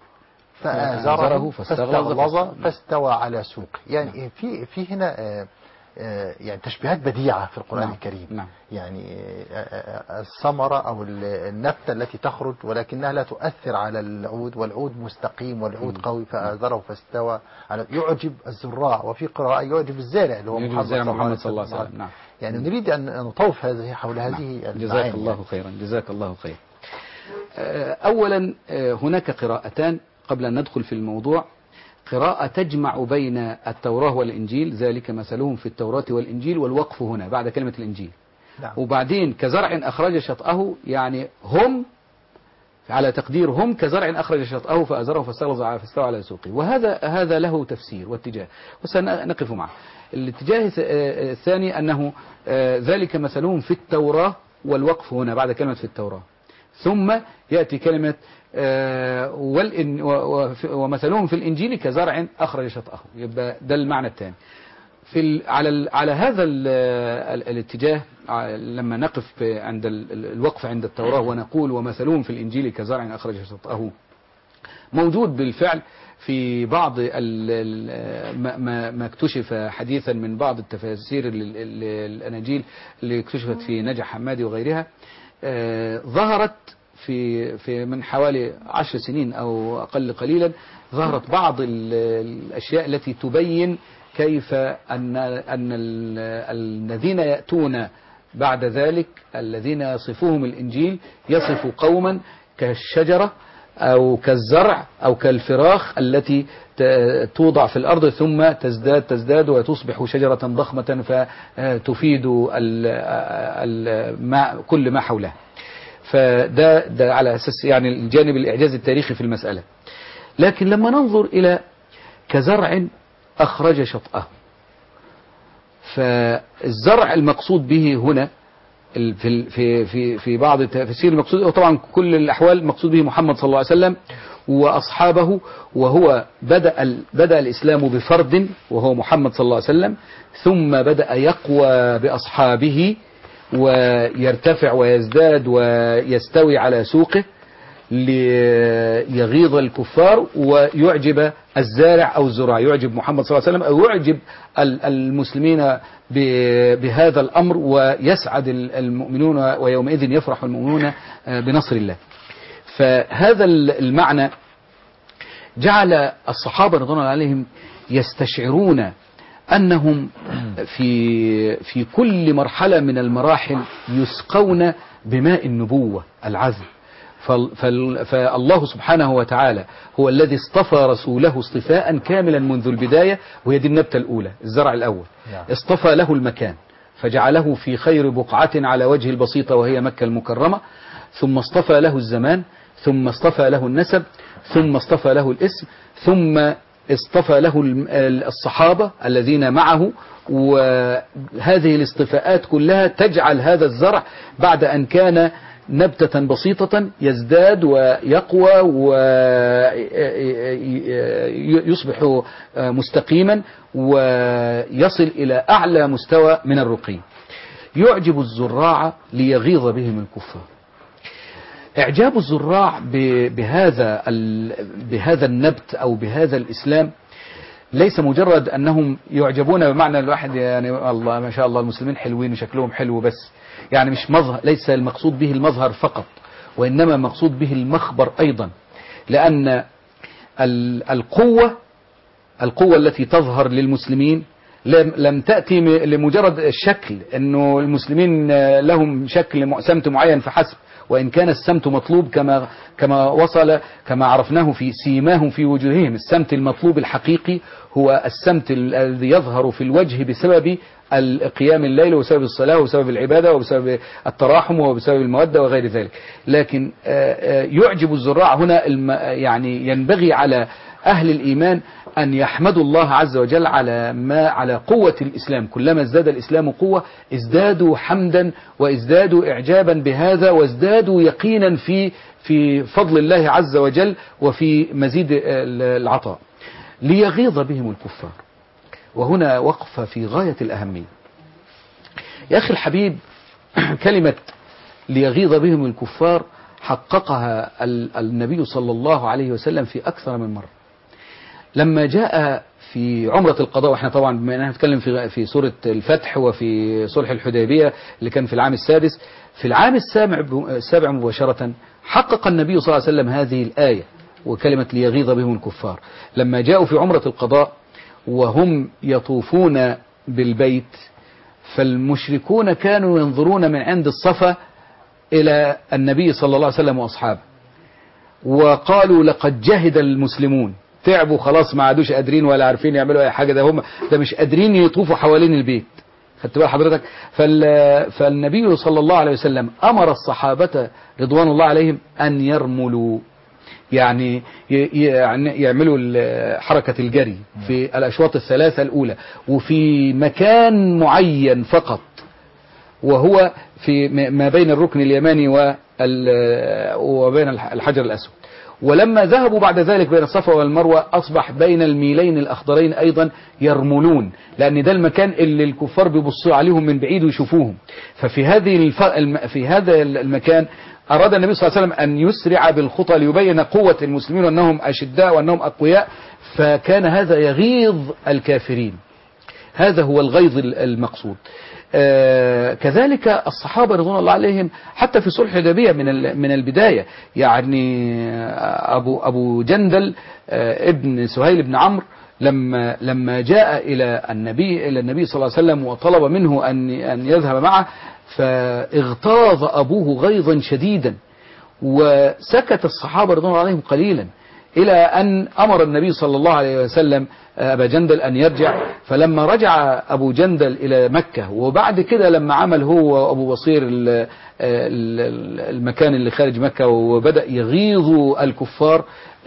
فآزره فاستغلظ فاستوى على سوقه. يعني في في هنا يعني تشبيهات بديعة في القرآن. نعم. الكريم. نعم. يعني الثمرة أو النبتة التي تخرج ولكنها لا تؤثر على العود، والعود مستقيم والعود قوي، فآزره فاستوى على يعجب الزراع، وفي قراءة يعجب الزارع اللي هو محمد, محمد صلى الله عليه وسلم. نعم. يعني نريد أن نطوف هذه حول هذه. نعم. جزاك الله يعني. خيرا جزاك الله خيرا. أولا هناك قراءتان قبل أن ندخل في الموضوع. قراءة تجمع بين التوراة والإنجيل، ذلك مثلهم في التوراة والإنجيل، والوقف هنا بعد كلمة الإنجيل. نعم. وبعدين كزرع أخرج شطأه، يعني هم على تقدير هم كزرع أخرج شطأه فأزره فاستغلظ فاستوى على سوقه. وهذا هذا له تفسير واتجاه وسنقف معه. الاتجاه الثاني أنه ذلك مثلهم في التوراة، والوقف هنا بعد كلمة في التوراة، ثم يأتي كلمة ومثلهم في الإنجيل كزرع أخرج شطأه. يبقى ده المعنى الثاني. في على على هذا الاتجاه لما نقف عند الوقف عند التوراة ونقول ومثلهم في الإنجيل كزرع أخرج شطأه، موجود بالفعل في بعض ما اكتشف حديثا من بعض التفاسير الأناجيل اللي اكتشفت في نجع حمادي وغيرها. ظهرت في في من حوالي عشر سنين أو أقل قليلا، ظهرت بعض الأشياء التي تبين كيف أن أن الذين يأتون بعد ذلك الذين يصفهم الإنجيل يصف قوما كالشجرة أو كالزرع أو كالفراخ التي توضع في الأرض ثم تزداد تزداد وتصبح شجرة ضخمة فتفيد كل ما حولها. فده ده على أساس يعني الجانب الإعجاز التاريخي في المسألة. لكن لما ننظر إلى كزرع أخرج شطأه، فالزرع المقصود به هنا ال- في ال- في في في بعض التفاسير المقصود طبعا كل الأحوال مقصود به محمد صلى الله عليه وسلم وأصحابه، وهو بدأ ال- بدأ الإسلام بفرد وهو محمد صلى الله عليه وسلم، ثم بدأ يقوى بأصحابه ويرتفع ويزداد ويستوي على سوقه ليغيظ الكفار ويعجب الزارع أو الزراع، يعجب محمد صلى الله عليه وسلم أو يعجب ال- المسلمين ب- بهذا الأمر، ويسعد ال- المؤمنون ويومئذ يفرح المؤمنون آه، بنصر الله. فهذا ال- المعنى جعل الصحابة رضوان الله عليهم يستشعرون أنهم في في كل مرحلة من المراحل يسقون بماء النبوة العذب. فال- فال- فالله سبحانه وتعالى هو الذي اصطفى رسوله اصطفاء كاملا منذ البداية، وهي دي النبتة الأولى، الزرع الأول. نعم. اصطفى له المكان فجعله في خير بقعة على وجه البسيطة وهي مكة المكرمة، ثم اصطفى له الزمان، ثم اصطفى له النسب، ثم اصطفى له الاسم، ثم اصطفى له الم- الصحابة الذين معه. وهذه الاصطفاءات كلها تجعل هذا الزرع بعد أن كان نبتة بسيطة يزداد ويقوى ويصبح مستقيما ويصل إلى أعلى مستوى من الرقي. يعجب الزراع ليغيظ بهم الكفار. إعجاب الزراع ب- بهذا ال- بهذا النبت أو بهذا الإسلام ليس مجرد أنهم يعجبون بمعنى الواحد يعني الله ما شاء الله المسلمين حلوين وشكلهم حلو بس، يعني مش مظهر، ليس المقصود به المظهر فقط، وإنما مقصود به المخبر أيضا، لأن ال- القوة القوة التي تظهر للمسلمين لم لم تأتي م- لمجرد الشكل، أنه المسلمين آه، لهم شكل م- سمت معين فحسب، وإن كان السمت مطلوب كما كما وصل كما عرفناه في سيماهم في وجوههم. السمت المطلوب الحقيقي هو السمت ال- الذي يظهر في الوجه بسبب ال- قيام الليل وبسبب الصلاة وبسبب العبادة وبسبب التراحم وبسبب المودة وغير ذلك. لكن آه، آه، يعجب الزراع هنا الم- يعني ينبغي على أهل الإيمان أن يحمدوا الله عز وجل على ما على قوة الإسلام. كلما ازداد الإسلام قوة ازدادوا حمدا وازدادوا إعجابا بهذا وازدادوا يقينا في في فضل الله عز وجل وفي مزيد العطاء. ليغيظ بهم الكفار، وهنا وقفة في غاية الأهمية. يا أخي الحبيب، كلمة ليغيظ بهم الكفار حققها ال- النبي صلى الله عليه وسلم في أكثر من مرة. لما جاء في عمرة القضاء، واحنا طبعا بما اننا نتكلم في في سورة الفتح وفي صلح الحديبية اللي كان في العام السادس، في العام السابع السابع مباشرة حقق النبي صلى الله عليه وسلم هذه الآية وكلمة ليغيظ بهم الكفار. لما جاءوا في عمرة القضاء وهم يطوفون بالبيت، فالمشركون كانوا ينظرون من عند الصفا إلى النبي صلى الله عليه وسلم وأصحابه، وقالوا لقد جهد المسلمون، تعبوا خلاص ما عادوش قادرين ولا عارفين يعملوا اي حاجه، ده هم ده مش قادرين يطوفوا حوالين البيت. خدت بال حضرتك؟ فال فالنبي صلى الله عليه وسلم امر الصحابه رضوان الله عليهم ان يرملوا، يعني ي- يعني يعملوا ال- حركه الجري في الاشواط الثلاثه الاولى وفي مكان معين فقط، وهو في م- ما بين الركن اليماني وال- وبين الح- الحجر الاسود. ولما ذهبوا بعد ذلك بين الصفا والمروة أصبح بين الميلين الأخضرين أيضا يرملون، لأن ده المكان اللي الكفار بيبصوا عليهم من بعيد ويشوفوهم. ففي هذه الف... الم- في هذا المكان أراد النبي صلى الله عليه وسلم أن يسرع بالخطى ليبين قوة المسلمين وأنهم أشداء وأنهم أقوياء، فكان هذا يغيظ الكافرين. هذا هو الغيظ المقصود. آه كذلك الصحابة رضوان الله عليهم حتى في صلح الحديبية من ال- من البداية، يعني آه، أبو أبو جندل آه ابن سهيل بن عمرو لما لما جاء إلى النبي إلى النبي صلى الله عليه وسلم وطلب منه أن أن يذهب معه، فاغتاظ أبوه غيظا شديدا، وسكت الصحابة رضوان الله عليهم قليلا، إلى أن أمر النبي صلى الله عليه وسلم أبا جندل أن يرجع. فلما رجع أبو جندل إلى مكة، وبعد كده لما عمل هو وأبو بصير المكان اللي خارج مكة وبدأ يغيظ الكفار،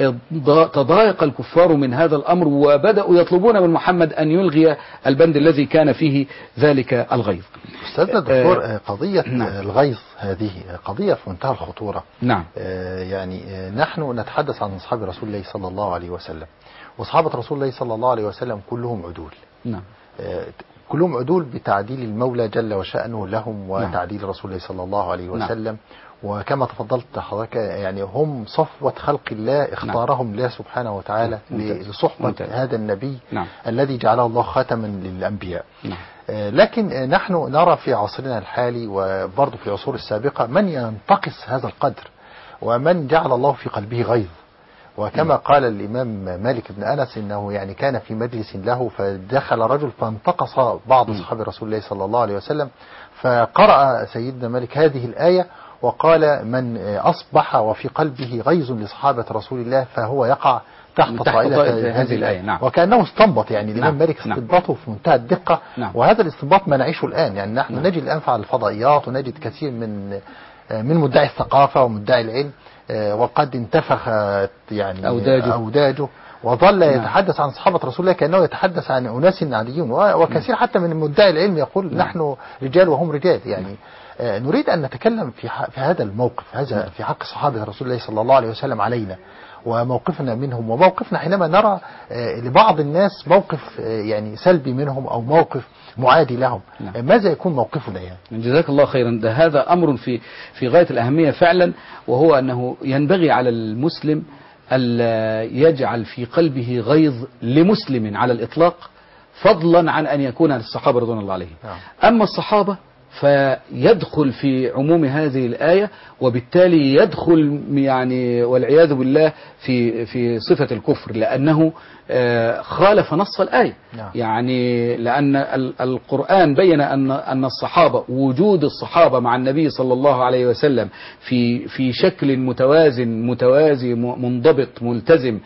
تضايق الكفار من هذا الأمر وبدأوا يطلبون من محمد أن يلغي البند الذي كان فيه ذلك الغيظ. أستاذنا الدكتور، آه قضية نعم. الغيظ هذه قضية في منتهى الخطورة. نعم. آه يعني آه نحن نتحدث عن أصحاب رسول الله صلى الله عليه وسلم، وأصحابة رسول الله صلى الله عليه وسلم كلهم عدول. نعم. آه كلهم عدول بتعديل المولى جل وشأنه لهم وتعديل نعم. رسول الله صلى الله عليه وسلم. نعم. وكما تفضلت حضرتك يعني هم صفوة خلق الله اختارهم الله سبحانه وتعالى لصحبة هذا النبي نعم. الذي جعله الله خاتما للأنبياء. نعم. لكن نحن نرى في عصرنا الحالي وبرضه في العصور السابقة من ينتقص هذا القدر ومن جعل الله في قلبه غيظ. وكما قال الإمام مالك بن أنس إنه يعني كان في مجلس له فدخل رجل فانتقص بعض أصحاب رسول الله صلى الله عليه وسلم، فقرأ سيدنا مالك هذه الآية وقال من أصبح وفي قلبه غيظ لصحابة رسول الله فهو يقع تحت طائلة هذه الآية. نعم. وكأنه استنبط يعني الإمام نعم. مالك استنباطه في منتهى الدقة. نعم. وهذا الاستنباط ما نعيشه الآن، يعني نحن نعم. نجد الآن على الفضائيات ونجد كثير من من مدعي الثقافة ومدعي العلم وقد انتفخ يعني أوداجه, أوداجه وظل نعم. يتحدث عن صحابة رسول الله كأنه يتحدث عن أناس عاديون، وكثير حتى من مدعي العلم يقول نعم. نحن رجال وهم رجال. يعني نعم. نريد أن نتكلم في في هذا الموقف، هذا في حق صحابة رسول الله صلى الله عليه وسلم علينا وموقفنا منهم، وموقفنا حينما نرى لبعض الناس موقف يعني سلبي منهم أو موقف معادي لهم. نعم. ماذا يكون موقفنا يعني؟ جزاك الله خيرا. ده هذا أمر في في غاية الأهمية فعلا، وهو أنه ينبغي على المسلم ألا يجعل في قلبه غيظ لمسلم على الإطلاق، فضلا عن أن يكون الصحابة رضوان الله عليهم. نعم. أما الصحابة فيدخل في عموم هذه الآية، وبالتالي يدخل يعني والعياذ بالله في في صفة الكفر، لأنه خالف نص الآية. نعم. يعني لأن القرآن بين أن أن الصحابة، وجود الصحابة مع النبي صلى الله عليه وسلم في في شكل متوازن متوازي منضبط ملتزم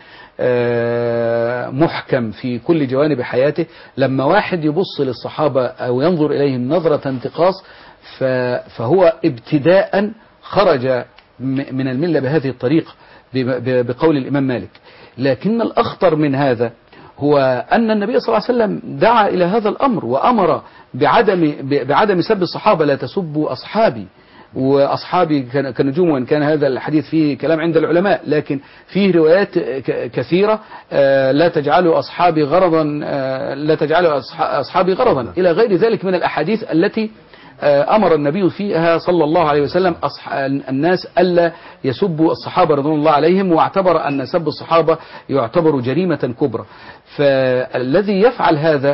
محكم في كل جوانب حياته. لما واحد يبص للصحابة أو ينظر إليهم نظرة انتقاص فهو ابتداء خرج من الملة بهذه الطريقة بقول الإمام مالك. لكن الأخطر من هذا هو أن النبي صلى الله عليه وسلم دعا إلى هذا الأمر وأمر بعدم بعدم سب الصحابة. لا تسبوا أصحابي وأصحابي كنجوم، وإن كان هذا الحديث فيه كلام عند العلماء، لكن فيه روايات كثيرة لا تجعلوا أصحابي غرضا لا تجعلوا أصحابي غرضا إلى غير ذلك من الأحاديث التي أمر النبي فيها صلى الله عليه وسلم الناس ألا يسبوا الصحابة رضوان الله عليهم، واعتبر أن سب الصحابة يعتبر جريمة كبرى. فالذي يفعل هذا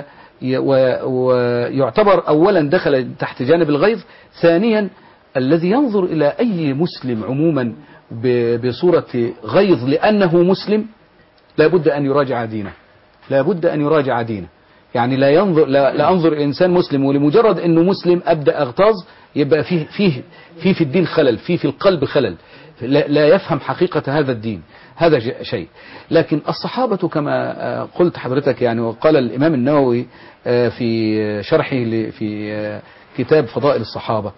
ويعتبر أولا دخل تحت جانب الغيظ، ثانيا الذي ينظر إلى أي مسلم عموما بصورة غيظ لأنه مسلم لابد أن يراجع دينه، لابد أن يراجع دينه. يعني لا ينظر لا, لا أنظر إنسان مسلم ولمجرد أنه مسلم أبدأ أغتاظ، يبقى فيه فيه فيه في الدين خلل، فيه في القلب خلل، لا, لا يفهم حقيقة هذا الدين. هذا شيء. لكن الصحابة كما قلت حضرتك يعني، وقال الإمام النووي في شرحه في كتاب فضائل الصحابة،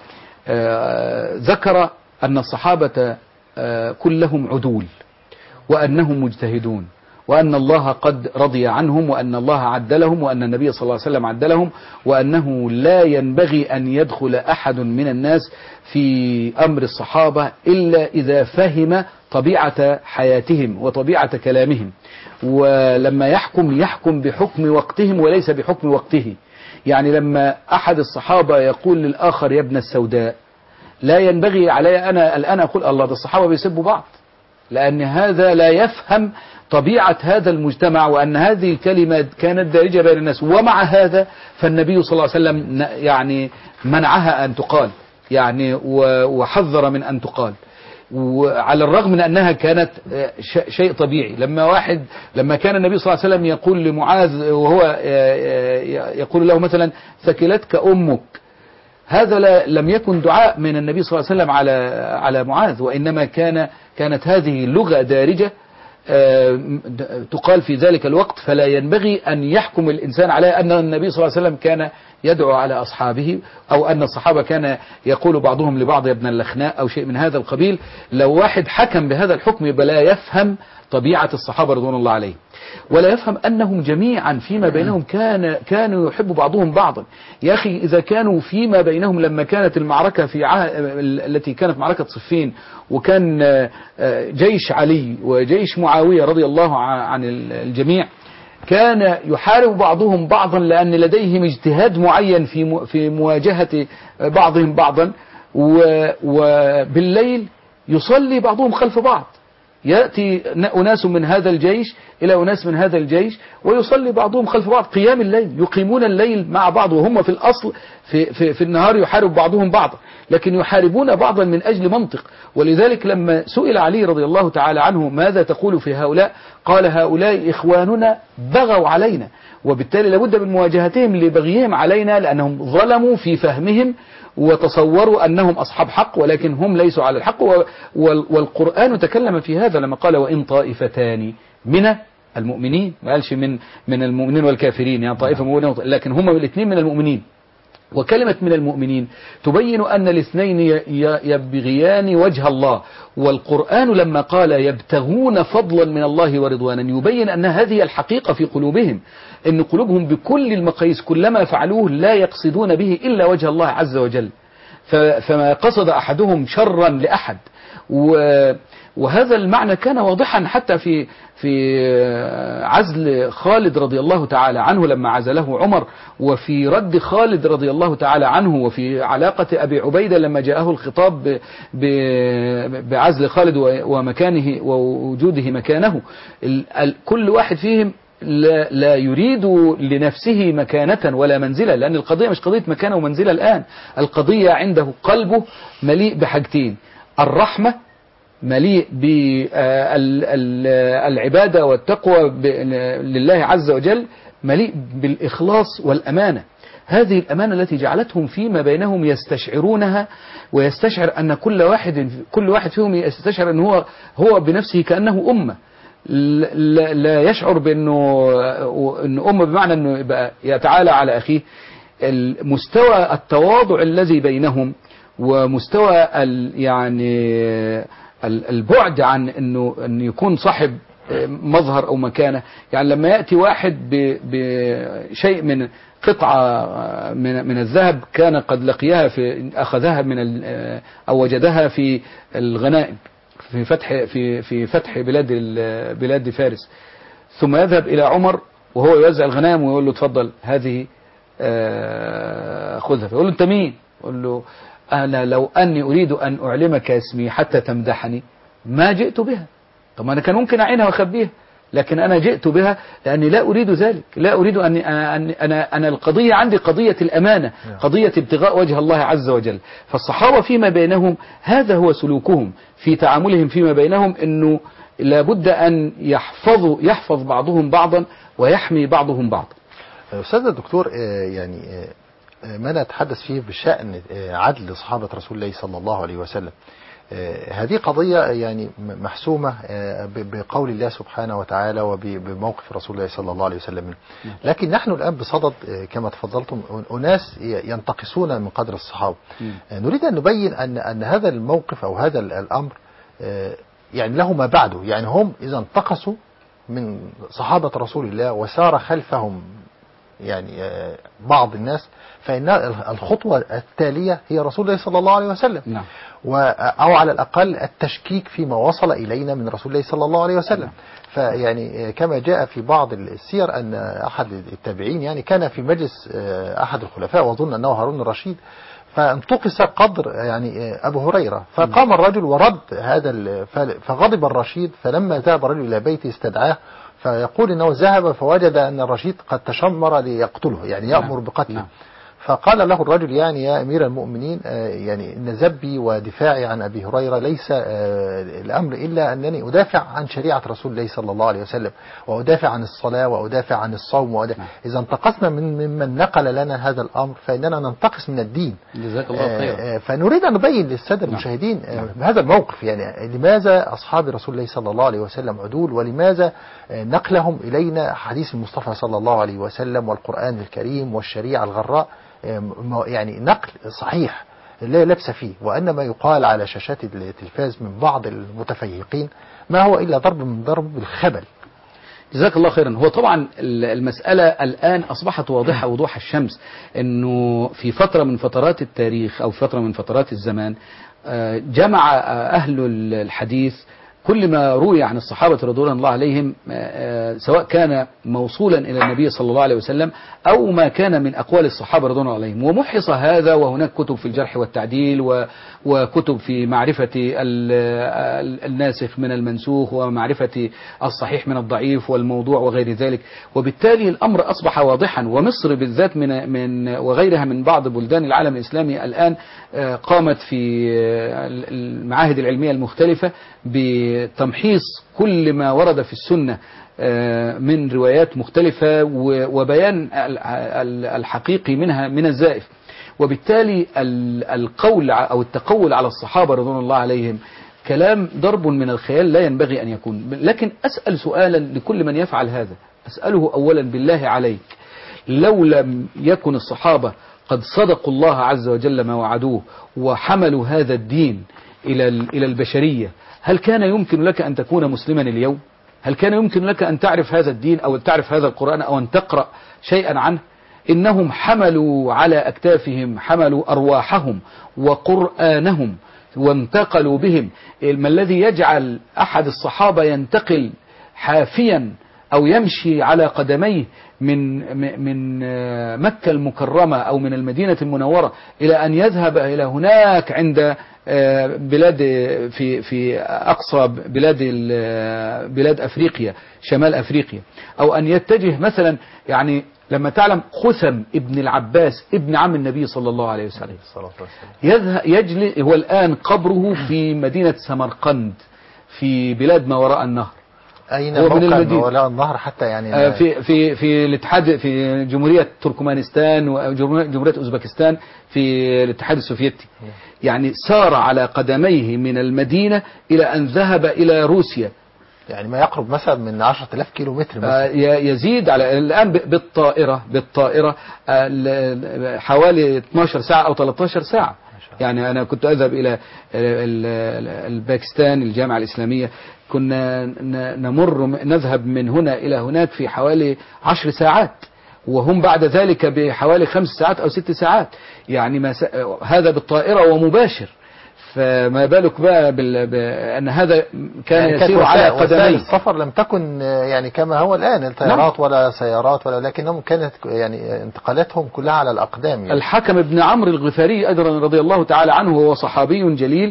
ذكر أن الصحابة كلهم عدول، وأنهم مجتهدون، وأن الله قد رضي عنهم، وأن الله عدلهم، وأن النبي صلى الله عليه وسلم عدلهم، وأنه لا ينبغي أن يدخل أحد من الناس في أمر الصحابة إلا إذا فهم طبيعة حياتهم وطبيعة كلامهم، ولما يحكم يحكم بحكم وقتهم وليس بحكم وقته. يعني لما أحد الصحابة يقول للآخر يا ابن السوداء، لا ينبغي علي أنا الآن أقول الله ده الصحابة بيسبوا بعض، لأن هذا لا يفهم طبيعة هذا المجتمع، وأن هذه الكلمة كانت دارجة بين الناس، ومع هذا فالنبي صلى الله عليه وسلم يعني منعها أن تقال، يعني وحذر من أن تقال، وعلى الرغم من أنها كانت شيء طبيعي. لما واحد لما كان النبي صلى الله عليه وسلم يقول لمعاذ وهو يقول له مثلا ثكلتك أمك، هذا لا لم يكن دعاء من النبي صلى الله عليه وسلم على على معاذ، وإنما كان كانت هذه لغة دارجة تقال في ذلك الوقت، فلا ينبغي أن يحكم الإنسان على أن النبي صلى الله عليه وسلم كان يدعو على أصحابه، أو أن الصحابة كان يقول بعضهم لبعض يا ابن اللخناء أو شيء من هذا القبيل. لو واحد حكم بهذا الحكم يبقى لا يفهم طبيعة الصحابة رضوان الله عليهم، ولا يفهم أنهم جميعا فيما بينهم كان كانوا يحب بعضهم بعضا. يا أخي إذا كانوا فيما بينهم لما كانت المعركة في عه... التي كانت معركة صفين، وكان جيش علي وجيش معاوية رضي الله عن الجميع كان يحارب بعضهم بعضا لأن لديهم اجتهاد معين في في مواجهة بعضهم بعضا، وبالليل يصلي بعضهم خلف بعض، يأتي أناس من هذا الجيش إلى أناس من هذا الجيش ويصلي بعضهم خلف بعض قيام الليل، يقيمون الليل مع بعض، وهم في الأصل في, في, في النهار يحارب بعضهم بعضا، لكن يحاربون بعضا من أجل منطق. ولذلك لما سئل علي رضي الله تعالى عنه ماذا تقول في هؤلاء، قال هؤلاء إخواننا بغوا علينا، وبالتالي لابد من مواجهتهم لبغيهم علينا، لأنهم ظلموا في فهمهم وتصوروا أنهم أصحاب حق ولكن هم ليسوا على الحق. والقرآن تكلم في هذا لما قال وإن طائفتان من المؤمنين، ما قالش من من المؤمنين والكافرين، يعني طائفة مؤمنة لكن هم الاثنين من المؤمنين. وكلمة من المؤمنين تبين أن الاثنين يبغيان وجه الله، والقرآن لما قال يبتغون فضلا من الله ورضوانا يبين أن هذه الحقيقة في قلوبهم، أن قلوبهم بكل المقاييس كلما فعلوه لا يقصدون به إلا وجه الله عز وجل، فما قصد أحدهم شرا لأحد. وهذا المعنى كان واضحا حتى في في عزل خالد رضي الله تعالى عنه لما عزله عمر، وفي رد خالد رضي الله تعالى عنه، وفي علاقة أبي عبيدة لما جاءه الخطاب بعزل خالد ومكانه ووجوده مكانه. كل واحد فيهم لا, لا يريد لنفسه مكانة ولا منزلة، لأن القضية مش قضية مكانة ومنزلة الآن، القضية عنده قلبه مليء بحاجتين: الرحمة، مليء بالعبادة والتقوى لله عز وجل، مليء بالإخلاص والأمانة. هذه الأمانة التي جعلتهم فيما بينهم يستشعرونها، ويستشعر أن كل واحد كل واحد فيهم يستشعر أن هو هو بنفسه كأنه أمة، لا يشعر بأنه أن أمة بمعنى أنه يبقى يتعالى على أخيه. مستوى التواضع الذي بينهم ومستوى يعني البعد عن أنه أن يكون صاحب مظهر أو مكانة، يعني لما يأتي واحد بشيء من قطعة من من الذهب كان قد لقيها في أخذها من أو وجدها في الغنائم في فتح في في فتح بلاد بلاد فارس، ثم يذهب إلى عمر وهو يوزع الغنائم ويقول له اتفضل هذه خذها، فيقول له أنت مين؟ يقول له أنا لو أني أريد أن أعلمك اسمي حتى تمدحني ما جئت بها. طب أنا كان ممكن أعينها وأخبيها، لكن أنا جئت بها لأني لا أريد ذلك، لا أريد أن أنا أنا القضية عندي قضية الأمانة، قضية ابتغاء وجه الله عز وجل. فالصحابة فيما بينهم هذا هو سلوكهم في تعاملهم فيما بينهم، إنه لابد أن يحفظوا يحفظ بعضهم بعضا ويحمي بعضهم بعضا. أستاذ الدكتور، يعني ما نتحدث فيه بشأن عدل صحابة رسول الله صلى الله عليه وسلم، هذه قضية يعني محسومة بقول الله سبحانه وتعالى وبموقف رسول الله صلى الله عليه وسلم، لكن نحن الآن بصدد كما تفضلتم أناس ينتقصون من قدر الصحابة. نريد أن نبين أن أن هذا الموقف أو هذا الأمر يعني له ما بعده، يعني هم إذا انتقصوا من صحابة رسول الله وسار خلفهم يعني بعض الناس، فإن الخطوة التالية هي رسول الله صلى الله عليه وسلم، نعم. أو على الأقل التشكيك فيما وصل إلينا من رسول الله صلى الله عليه وسلم. فيعني كما جاء في بعض السير أن أحد التابعين يعني كان في مجلس أحد الخلفاء وأظن أنه هارون الرشيد، فانتقص قدر يعني أبو هريرة، فقام الرجل ورد هذا، فغضب الرشيد، فلما ذهب الرجل إلى بيته استدعاه، فيقول إنه ذهب فوجد أن الرشيد قد تشمر ليقتله، يعني يأمر بقتله. فقال له الرجل يعني يا أمير المؤمنين آه، يعني إن ذبي ودفاعي عن أبي هريرة ليس آه، الأمر إلا أنني أدافع عن شريعة رسول الله صلى الله عليه وسلم، وأدافع عن الصلاة، وأدافع عن الصوم، وأدافع إذا انتقصنا من ممن نقل لنا هذا الأمر فإننا ننتقص من الدين. جزاك الله خيرا. آه، آه، فنريد أن نبين للسادة نعم. المشاهدين آه، نعم. بهذا الموقف يعني لماذا أصحاب رسول الله صلى الله عليه وسلم عدول، ولماذا آه، نقلهم إلينا حديث المصطفى صلى الله عليه وسلم والقرآن الكريم والشريعة الغراء آه، م- يعني نقل صحيح لا لبس فيه، وأن ما يقال على شاشات التلفاز من بعض المتفيهقين ما هو إلا ضرب من ضرب الخبل. جزاك الله خيرا. هو طبعا المسألة الآن أصبحت واضحة وضوح الشمس، أنه في فترة من فترات التاريخ أو فترة من فترات الزمان آه، جمع آه، أهل الحديث كل ما روي عن الصحابة رضوان الله عليهم، آه، آه، سواء كان موصولا إلى النبي صلى الله عليه وسلم أو ما كان من أقوال الصحابة رضوان الله عليهم، ومحص هذا، وهناك كتب في الجرح والتعديل و- وكتب في معرفة ال- ال- الناسخ من المنسوخ، ومعرفة الصحيح من الضعيف والموضوع وغير ذلك. وبالتالي الأمر أصبح واضحا، ومصر بالذات من من وغيرها من بعض بلدان العالم الإسلامي الآن آه، قامت في آه، المعاهد العلمية المختلفة بتمحيص كل ما ورد في السنة آه، من روايات مختلفة، و- وبيان ال- ال- الحقيقي منها من الزائف. وبالتالي ال- القول ع- أو التقول على الصحابة رضوان الله عليهم كلام ضرب من الخيال لا ينبغي أن يكون. لكن أسأل سؤالا لكل من يفعل هذا، أسأله أولا بالله عليك، لو لم يكن الصحابة قد صدقوا الله عز وجل ما وعدوه وحملوا هذا الدين إلى ال- إلى البشرية، هل كان يمكن لك أن تكون مسلما اليوم؟ هل كان يمكن لك أن تعرف هذا الدين أو تعرف هذا القرآن أو أن تقرأ شيئا عنه؟ إنهم حملوا على أكتافهم، حملوا أرواحهم وقرآنهم وانتقلوا بهم. ما الذي يجعل أحد الصحابة ينتقل حافيا أو يمشي على قدميه من من مكة المكرمة أو من المدينة المنورة إلى أن يذهب إلى هناك عند بلاد في في أقصى بلاد بلاد أفريقيا، شمال أفريقيا، أو أن يتجه مثلا، يعني لما تعلم خثم ابن العباس ابن عم النبي صلى الله عليه وسلم يذهب يجلس، هو الآن قبره في مدينة سمرقند في بلاد ما وراء النهر. أين هو من موقع المدينة. ما وراء النهر حتى يعني آه، في في في الاتحاد، في جمهورية تركمانستان وجمهورية أوزبكستان في الاتحاد السوفيتي. يعني سار على قدميه من المدينة إلى أن ذهب إلى روسيا. يعني ما يقرب مثلا من عشرة آلاف كيلو متر آه، مثلا. ي- يزيد على الآن ب- بالطائرة بالطائرة آه، ل- حوالي اثناشر ساعة أو ثلاثة عشر ساعة. يعني أنا كنت أذهب إلى ال- ال- الباكستان، الجامعة الإسلامية، كنا ن- نمر نذهب من هنا إلى هناك في حوالي عشر ساعات، وهم بعد ذلك بحوالي خمس ساعات أو ست ساعات. يعني ما س... هذا بالطائرة ومباشر، فما بالك بقى بال... بأن هذا كان يعني يسير كانت على وسائل- وسائل قدميه. السفر لم تكن آه، يعني كما هو الآن الطيارات ولا سيارات ولا، لكنهم كانت يعني انتقالاتهم كلها على الأقدام يعني. الحكم بن عمرو الغفاري أيضا رضي الله تعالى عنه، هو صحابي جليل،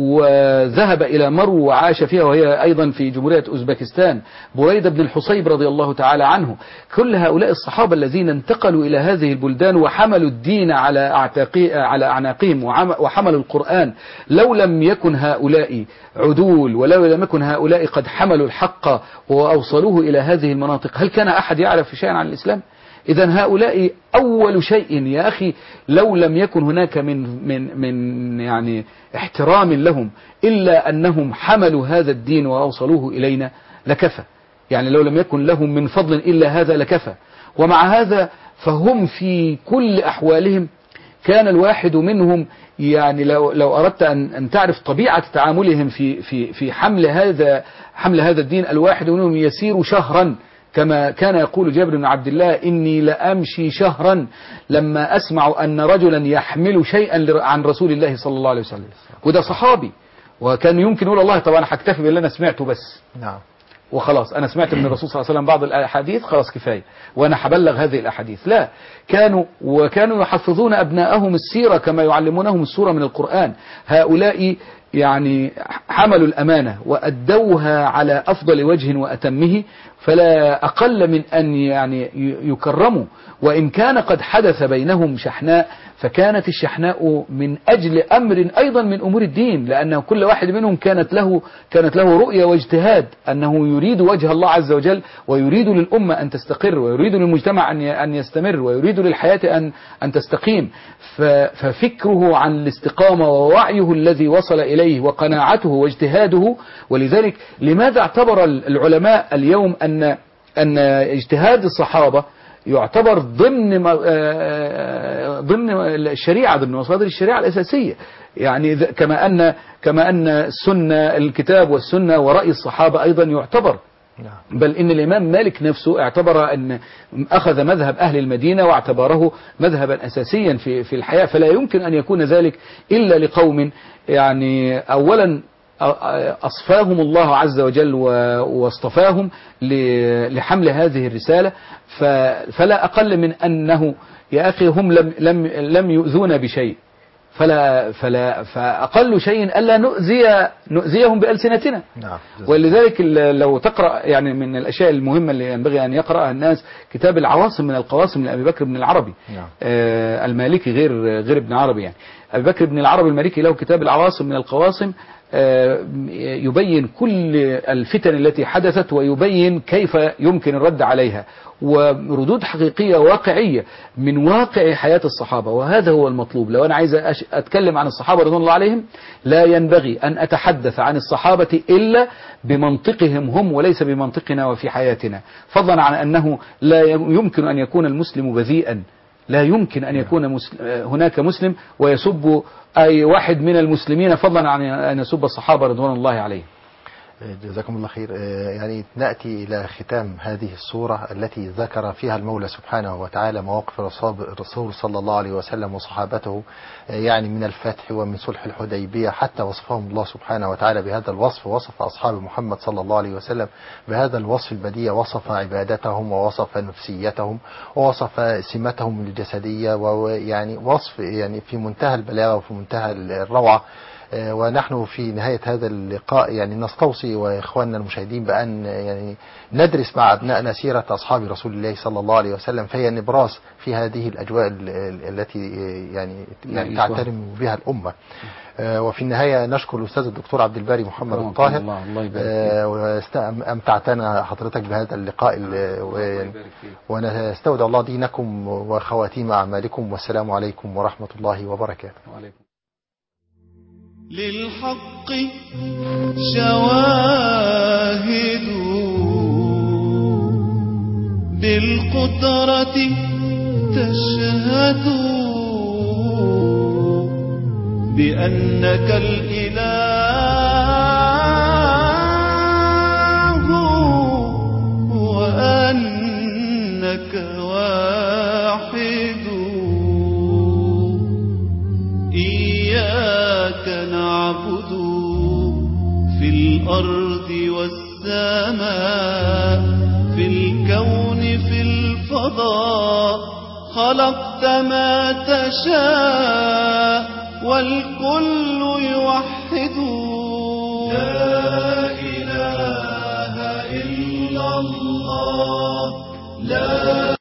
وذهب إلى مرو وعاش فيها، وهي أيضا في جمهورية أوزبكستان. بريدة بن الحصيب رضي الله تعالى عنه. كل هؤلاء الصحابة الذين انتقلوا إلى هذه البلدان وحملوا الدين على أعتاقي على أعناقهم وعم- وحملوا القرآن، لو لم يكن هؤلاء عدول، ولو لم يكن هؤلاء قد حملوا الحق وأوصلوه إلى هذه المناطق، هل كان أحد يعرف شيئا عن الإسلام؟ إذا هؤلاء أول شيء يا أخي، لو لم يكن هناك من من من يعني احترام لهم إلا أنهم حملوا هذا الدين وأوصلوه إلينا لكفى. يعني لو لم يكن لهم من فضل إلا هذا لكفى. ومع هذا فهم في كل أحوالهم كان الواحد منهم، يعني لو لو أردت أن أن تعرف طبيعة تعاملهم في في في حمل هذا حمل هذا الدين، الواحد منهم يسير شهرا، كما كان يقول جابر بن عبد الله: إني لأمشي شهرا لما أسمع أن رجلا يحمل شيئا عن رسول الله صلى الله عليه وسلم. وده صحابي، وكان يمكن يقول الله طبعا هكتفي باللي أنا سمعته بس. نعم. وخلاص أنا سمعت من الرسول صلى الله عليه وسلم بعض الأحاديث خلاص كفاية وأنا هبلغ هذه الأحاديث. لا، كانوا وكانوا يحفظون أبناءهم السيرة كما يعلمونهم السورة من القرآن. هؤلاء يعني حملوا الأمانة وأدوها على أفضل وجه وأتمه، فلا أقل من أن يعني يكرموا. وإن كان قد حدث بينهم شحناء، فكانت الشحناء من أجل أمر أيضا من أمور الدين، لأن كل واحد منهم كانت له كانت له رؤية واجتهاد أنه يريد وجه الله عز وجل، ويريد للأمة أن تستقر، ويريد للمجتمع أن أن يستمر، ويريد للحياة أن أن تستقيم. ففكره عن الاستقامة ووعيه الذي وصل إليه وقناعته واجتهاده. ولذلك لماذا اعتبر العلماء اليوم أن أن اجتهاد الصحابة يعتبر ضمن ضمن الشريعة، ضمن مصادر الشريعة الأساسية؟ يعني كما أن كما أن السنة الكتاب والسنة ورأي الصحابة أيضا يعتبر، بل إن الإمام مالك نفسه اعتبر أن أخذ مذهب أهل المدينة واعتبره مذهبا أساسيا في في الحياة. فلا يمكن أن يكون ذلك إلا لقوم يعني أولا أصفاهم الله عز وجل واصطفاهم لحمل هذه الرسالة. فلا أقل من أنه يا أخي هم لم لم لم يؤذون بشيء، فلا فلا فأقل شيء ألا نؤذي نؤذيهم بألسنتنا. نعم. ولذلك لو تقرأ يعني من الأشياء المهمة اللي ينبغي أن يقرأها الناس كتاب العواصم من القواسم لأبي بكر بن العربي. نعم. آه المالكي غير غير ابن عربي. يعني أبي بكر بن العربي المالكي له كتاب العواصم من القواسم، يبين كل الفتن التي حدثت ويبين كيف يمكن الرد عليها، وردود حقيقية واقعية من واقع حياة الصحابة. وهذا هو المطلوب. لو أنا عايز أتكلم عن الصحابة رضوان الله عليهم، لا ينبغي أن أتحدث عن الصحابة إلا بمنطقهم هم وليس بمنطقنا وفي حياتنا، فضلا عن أنه لا يمكن أن يكون المسلم بذيئا. لا يمكن أن يكون مسلم هناك مسلم ويسب أي واحد من المسلمين، فضلا عن أن يسب الصحابة رضوان الله عليهم. جزاكم الله خير. يعني نأتي إلى ختام هذه السورة التي ذكر فيها المولى سبحانه وتعالى مواقف الرسول صلى الله عليه وسلم وصحابته، يعني من الفتح ومن صلح الحديبية، حتى وصفهم الله سبحانه وتعالى بهذا الوصف. وصف أصحاب محمد صلى الله عليه وسلم بهذا الوصف البديع، وصف عبادتهم ووصف نفسيتهم ووصف سمتهم الجسدية، ويعني وصف يعني في منتهى البلاغة وفي منتهى الروعة. ونحن في نهاية هذا اللقاء يعني نستوصي وإخواننا المشاهدين بأن يعني ندرس مع أبنائنا سيرة أصحاب رسول الله صلى الله عليه وسلم، فهي نبراس في هذه الأجواء التي يعني, يعني تعترم بها الأمة. وفي النهاية نشكر الأستاذ الدكتور عبد الباري محمد الطاهر، وأمتعتنا حضرتك بهذا اللقاء، ونستودع الله دينكم وخواتيم أعمالكم، والسلام عليكم ورحمة الله وبركاته. وعليكم. للحق شواهد بالقدرة تشهد بأنك الإله وأنك واحد. إياك نعبد في الأرض والسماء، في الكون في الفضاء، خلقت ما تشاء والكل يوحد. لا إله إلا الله، لا